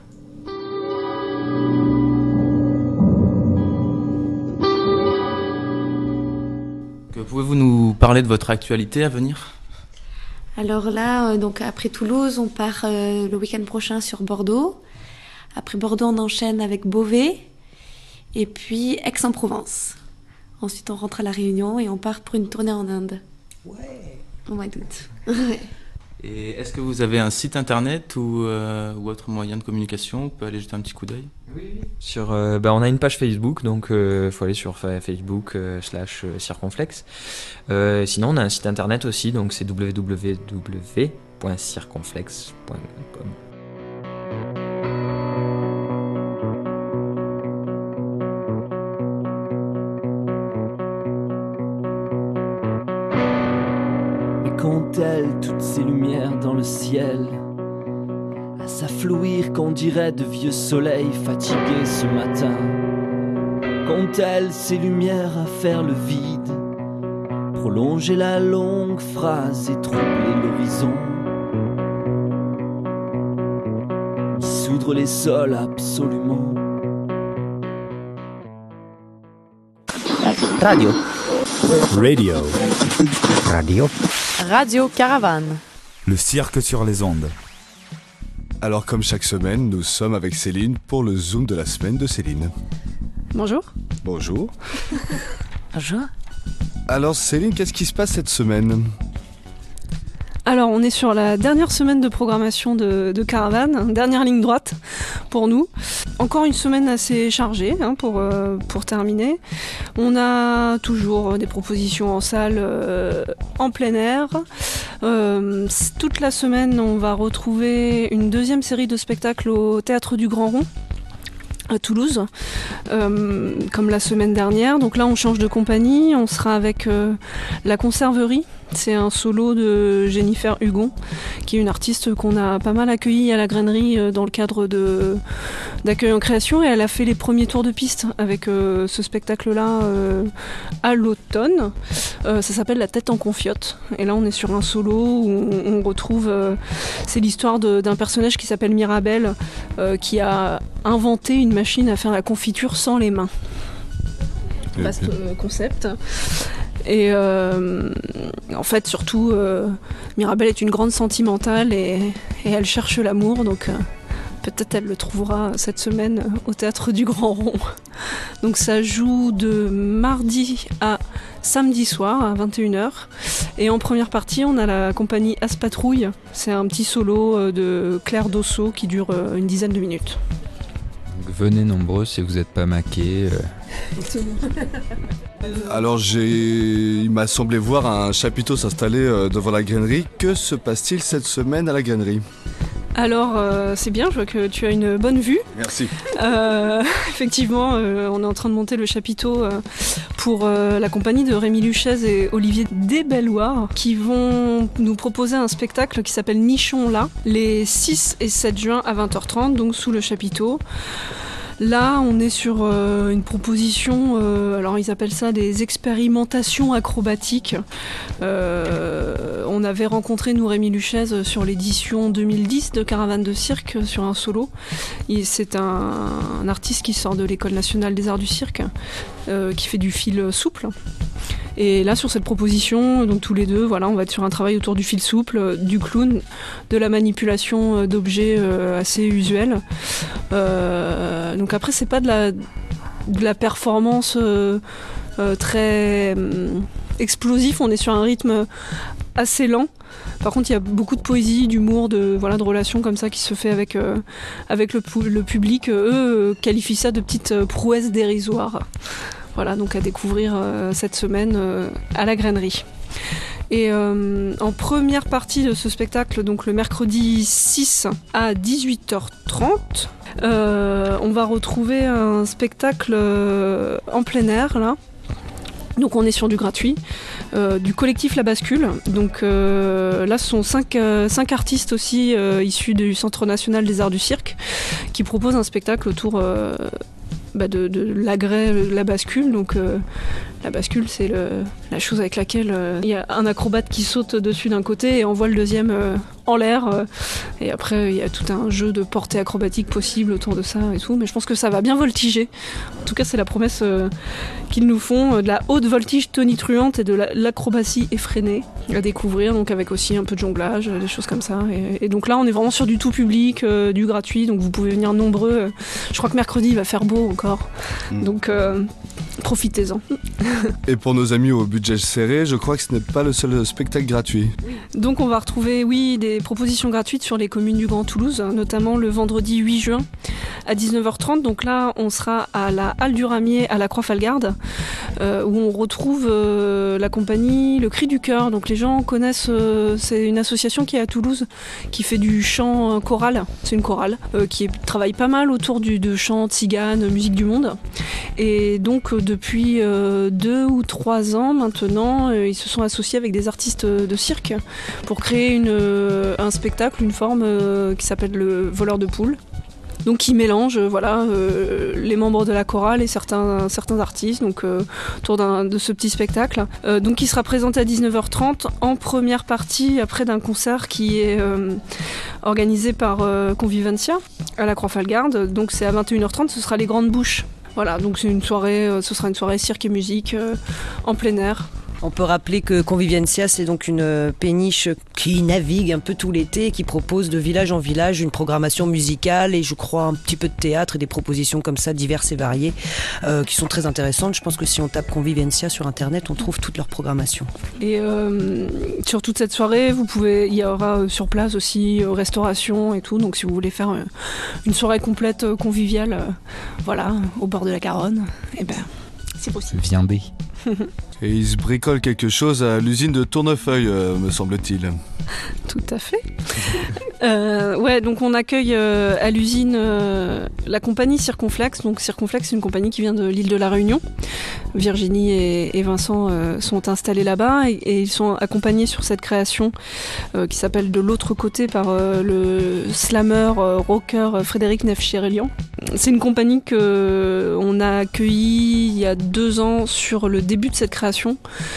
Pouvez-vous nous parler de votre actualité à venir ? Alors là, donc après Toulouse, on part le week-end prochain sur Bordeaux. Après Bordeaux, on enchaîne avec Beauvais. Et puis Aix-en-Provence. Ensuite, on rentre à La Réunion et on part pour une tournée en Inde. Ouais. Au mois d'août. Ouais. Et est-ce que vous avez un site internet ou autre moyen de communication ? On peut aller jeter un petit coup d'œil ? Oui. On a une page Facebook, donc faut aller sur Facebook /circonflex. Sinon, on a un site internet aussi, donc c'est www.circonflex.com. Compte-t-elle toutes ces lumières dans le ciel, à s'afflouir qu'on dirait de vieux soleils fatigués ce matin? Compte-t-elle ces lumières à faire le vide, prolonger la longue phrase et troubler l'horizon, dissoudre les sols absolument? Radio. Radio Caravane. Le cirque sur les ondes. Alors comme chaque semaine, nous sommes avec Céline pour le Zoom de la semaine de Céline. Bonjour. Bonjour. Bonjour. Alors Céline, qu'est-ce qui se passe cette semaine ? Alors on est sur la dernière semaine de programmation de Caravane, dernière ligne droite pour nous. Encore une semaine assez chargée pour terminer. On a toujours des propositions en salle en plein air. Toute la semaine on va retrouver une deuxième série de spectacles au Théâtre du Grand Rond à Toulouse, comme la semaine dernière. Donc là on change de compagnie, on sera avec La Conserverie. C'est un solo de Jennifer Hugon, qui est une artiste qu'on a pas mal accueillie à la grainerie dans le cadre d'accueil en création, et elle a fait les premiers tours de piste avec ce spectacle-là à l'automne. Ça s'appelle La Tête en confiote, et là on est sur un solo où on retrouve, c'est l'histoire d'un personnage qui s'appelle Mirabelle, qui a inventé une machine à faire la confiture sans les mains. Vaste concept. Et en fait, surtout, Mirabelle est une grande sentimentale et elle cherche l'amour, donc peut-être elle le trouvera cette semaine au Théâtre du Grand Rond. Donc ça joue de mardi à samedi soir à 21h. Et en première partie, on a la compagnie As-Patrouille. C'est un petit solo de Claire Dosso qui dure une dizaine de minutes. Donc venez nombreux si vous n'êtes pas maqués. Alors il m'a semblé voir un chapiteau s'installer devant la grainerie. Que se passe-t-il cette semaine à la grainerie ? Alors c'est bien, je vois que tu as une bonne vue. Merci. Effectivement, on est en train de monter le chapiteau pour la compagnie de Rémi Luchez et Olivier Desbelloirs, qui vont nous proposer un spectacle qui s'appelle Nichons là, les 6 et 7 juin à 20h30, donc sous le chapiteau. Là, on est sur une proposition, alors ils appellent ça des expérimentations acrobatiques. On avait rencontré nous Rémi Luchez sur l'édition 2010 de Caravane de Cirque sur un solo. C'est un artiste qui sort de l'École nationale des arts du cirque, qui fait du fil souple. Et là, sur cette proposition, donc tous les deux, voilà, on va être sur un travail autour du fil souple, du clown, de la manipulation d'objets assez usuels. Donc après, c'est pas de la performance très explosif, on est sur un rythme assez lent. Par contre, il y a beaucoup de poésie, d'humour, de relations comme ça qui se fait avec le public. Eux qualifient ça de petites prouesses dérisoires. Voilà, donc à découvrir cette semaine à la Grainerie. Et en première partie de ce spectacle, donc le mercredi 6 à 18h30, on va retrouver un spectacle en plein air, là. Donc on est sur du gratuit, du collectif La Bascule. Donc là ce sont 5 artistes aussi issus du Centre National des Arts du Cirque qui proposent un spectacle autour de l'agrès, la bascule. Donc la bascule, c'est la chose avec laquelle il y a un acrobate qui saute dessus d'un côté et envoie le deuxième en l'air. Et après, il y a tout un jeu de portée acrobatique possible autour de ça et tout. Mais je pense que ça va bien voltiger. En tout cas, c'est la promesse qu'ils nous font, de la haute voltige tonitruante et de l'acrobatie effrénée à découvrir. Donc avec aussi un peu de jonglage, des choses comme ça. Et donc là, on est vraiment sur du tout public, du gratuit. Donc vous pouvez venir nombreux. Je crois que mercredi, il va faire beau encore. Donc profitez-en. Et pour nos amis au budget serré, je crois que ce n'est pas le seul spectacle gratuit. Donc on va retrouver, des propositions gratuites sur les communes du Grand Toulouse, notamment le vendredi 8 juin à 19h30. Donc là, on sera à la Halle du Ramier à la Croix-Falgarde, où on retrouve la compagnie Le Cri du Cœur. Donc les gens connaissent, c'est une association qui est à Toulouse, qui fait du chant choral. C'est une chorale qui travaille pas mal autour de chant tzigane, musique du monde. Et donc depuis 2 ou 3 ans maintenant, ils se sont associés avec des artistes de cirque pour créer un spectacle, une forme qui s'appelle le voleur de poules. Donc qui mélange les membres de la chorale et certains artistes autour de ce petit spectacle. Donc qui sera présenté à 19h30 en première partie après d'un concert qui est organisé par Convivencia à la Croix-Falgarde. Donc c'est à 21h30, ce sera les Grandes Bouches. Voilà, donc ce sera une soirée cirque et musique en plein air. On peut rappeler que Convivencia, c'est donc une péniche qui navigue un peu tout l'été et qui propose de village en village une programmation musicale et je crois un petit peu de théâtre et des propositions comme ça diverses et variées qui sont très intéressantes. Je pense que si on tape Convivencia sur internet, on trouve toute leur programmation. Et sur toute cette soirée, il y aura sur place aussi restauration et tout. Donc si vous voulez faire une soirée complète conviviale, au bord de la Garonne, c'est possible. Viandé. Et ils se bricolent quelque chose à l'usine de Tournefeuille, me semble-t-il. Tout à fait. Donc on accueille à l'usine la compagnie Circonflexe. Donc Circonflexe, c'est une compagnie qui vient de l'île de la Réunion. Virginie et Vincent sont installés là-bas et ils sont accompagnés sur cette création qui s'appelle De l'autre côté par le slammer rocker Frédéric Nefchirelian. C'est une compagnie qu'on a accueillie il y a 2 ans sur le début de cette création,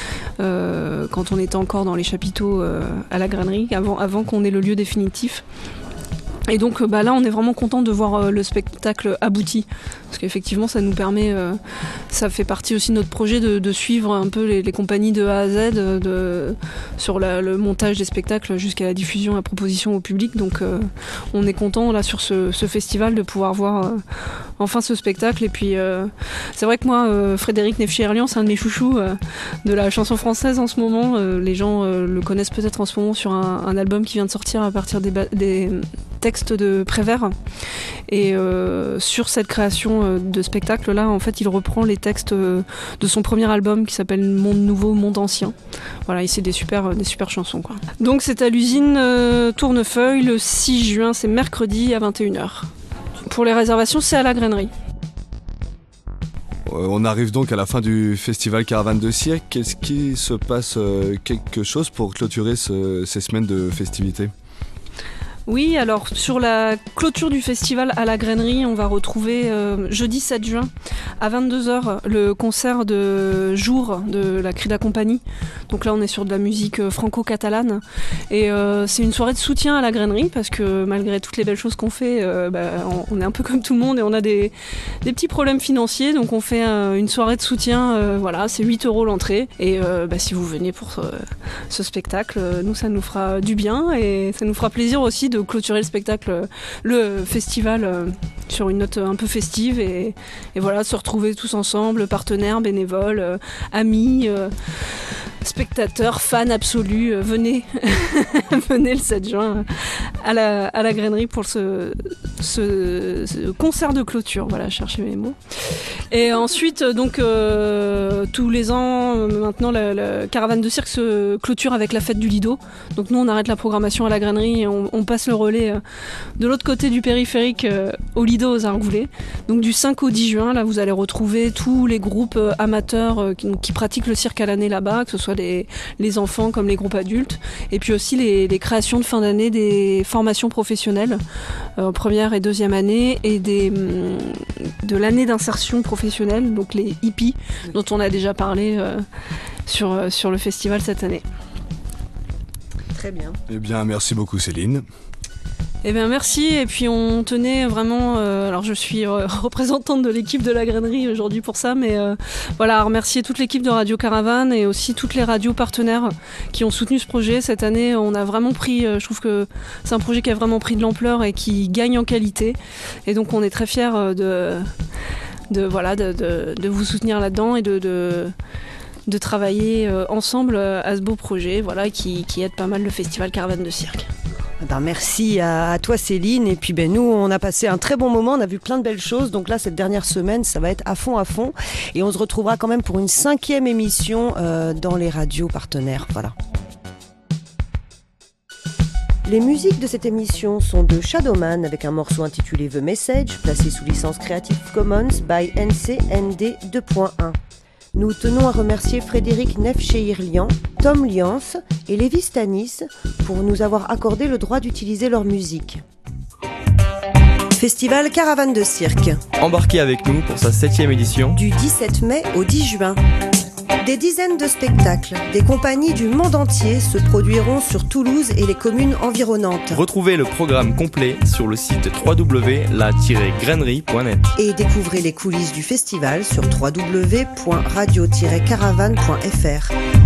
quand on était encore dans les chapiteaux à la Grainerie, avant qu'on ait le lieu définitif. Et donc là on est vraiment content de voir le spectacle abouti parce qu'effectivement ça nous permet, ça fait partie aussi de notre projet de suivre un peu les compagnies de A à Z sur le montage des spectacles jusqu'à la diffusion, la proposition au public. Donc on est content là sur ce festival de pouvoir voir enfin ce spectacle. Et puis c'est vrai que moi Frédéric Nefchirelian, c'est un de mes chouchous de la chanson française en ce moment. Les gens le connaissent peut-être en ce moment sur un album qui vient de sortir à partir des textes de Prévert. Et sur cette création de spectacle là, en fait il reprend les textes de son premier album qui s'appelle Monde Nouveau, Monde Ancien. Voilà, et c'est des super chansons quoi. Donc c'est à l'usine Tournefeuille le 6 juin, c'est mercredi à 21h. Pour les réservations, c'est à la Grainerie. On arrive donc à la fin du festival Caravane de Cirque. Est-ce qu'il se passe quelque chose pour clôturer ces semaines de festivités ? Oui, alors sur la clôture du festival à la Grainerie, on va retrouver jeudi 7 juin à 22h le concert de jour de la Crida Compagnie. Donc là on est sur de la musique franco-catalane et c'est une soirée de soutien à la Grainerie parce que malgré toutes les belles choses qu'on fait, on est un peu comme tout le monde et on a des petits problèmes financiers, donc on fait une soirée de soutien, c'est 8 € l'entrée et si vous venez pour ce spectacle, nous ça nous fera du bien et ça nous fera plaisir aussi de clôturer le festival sur une note un peu festive et voilà, se retrouver tous ensemble, partenaires, bénévoles, amis, spectateurs, fans absolus, venez venez le 7 juin à la grainerie pour ce concert de clôture. Voilà, cherchez mes mots. Et ensuite, donc, tous les ans, maintenant, la caravane de cirque se clôture avec la fête du Lido. Donc nous, on arrête la programmation à la grainerie et on passe le relais de l'autre côté du périphérique au Lido aux Argoulets. Donc du 5 au 10 juin, là, vous allez retrouver tous les groupes amateurs qui pratiquent le cirque à l'année là-bas, que ce soit les enfants comme les groupes adultes, et puis aussi les créations de fin d'année des formations professionnelles, première et deuxième année, et de l'année d'insertion professionnelle, donc les hippies, dont on a déjà parlé sur le festival cette année. Très bien. Eh bien, merci beaucoup Céline. Eh bien merci, et puis on tenait vraiment, alors je suis représentante de l'équipe de la grainerie aujourd'hui pour ça, mais voilà, à remercier toute l'équipe de Radio Caravane et aussi toutes les radios partenaires qui ont soutenu ce projet. Cette année, on a vraiment pris, je trouve que c'est un projet qui a vraiment pris de l'ampleur et qui gagne en qualité, et donc on est très fiers de vous soutenir là-dedans et de travailler ensemble à ce beau projet, voilà, qui aide pas mal le festival Caravane de Cirque. Merci à toi Céline, et puis nous on a passé un très bon moment, on a vu plein de belles choses, donc là cette dernière semaine ça va être à fond, et on se retrouvera quand même pour une 5e émission dans les radios partenaires. Voilà. Les musiques de cette émission sont de Shadowman avec un morceau intitulé The Message, placé sous licence Creative Commons by NC-ND 2.1. Nous tenons à remercier Frédéric Nefcheirlian, Tom Liance et Lévi Stanis pour nous avoir accordé le droit d'utiliser leur musique. Festival Caravane de Cirque. Embarquez avec nous pour sa 7e édition. Du 17 mai au 10 juin. Des dizaines de spectacles, des compagnies du monde entier se produiront sur Toulouse et les communes environnantes. Retrouvez le programme complet sur le site www.la-grainerie.net. Et découvrez les coulisses du festival sur www.radio-caravane.fr.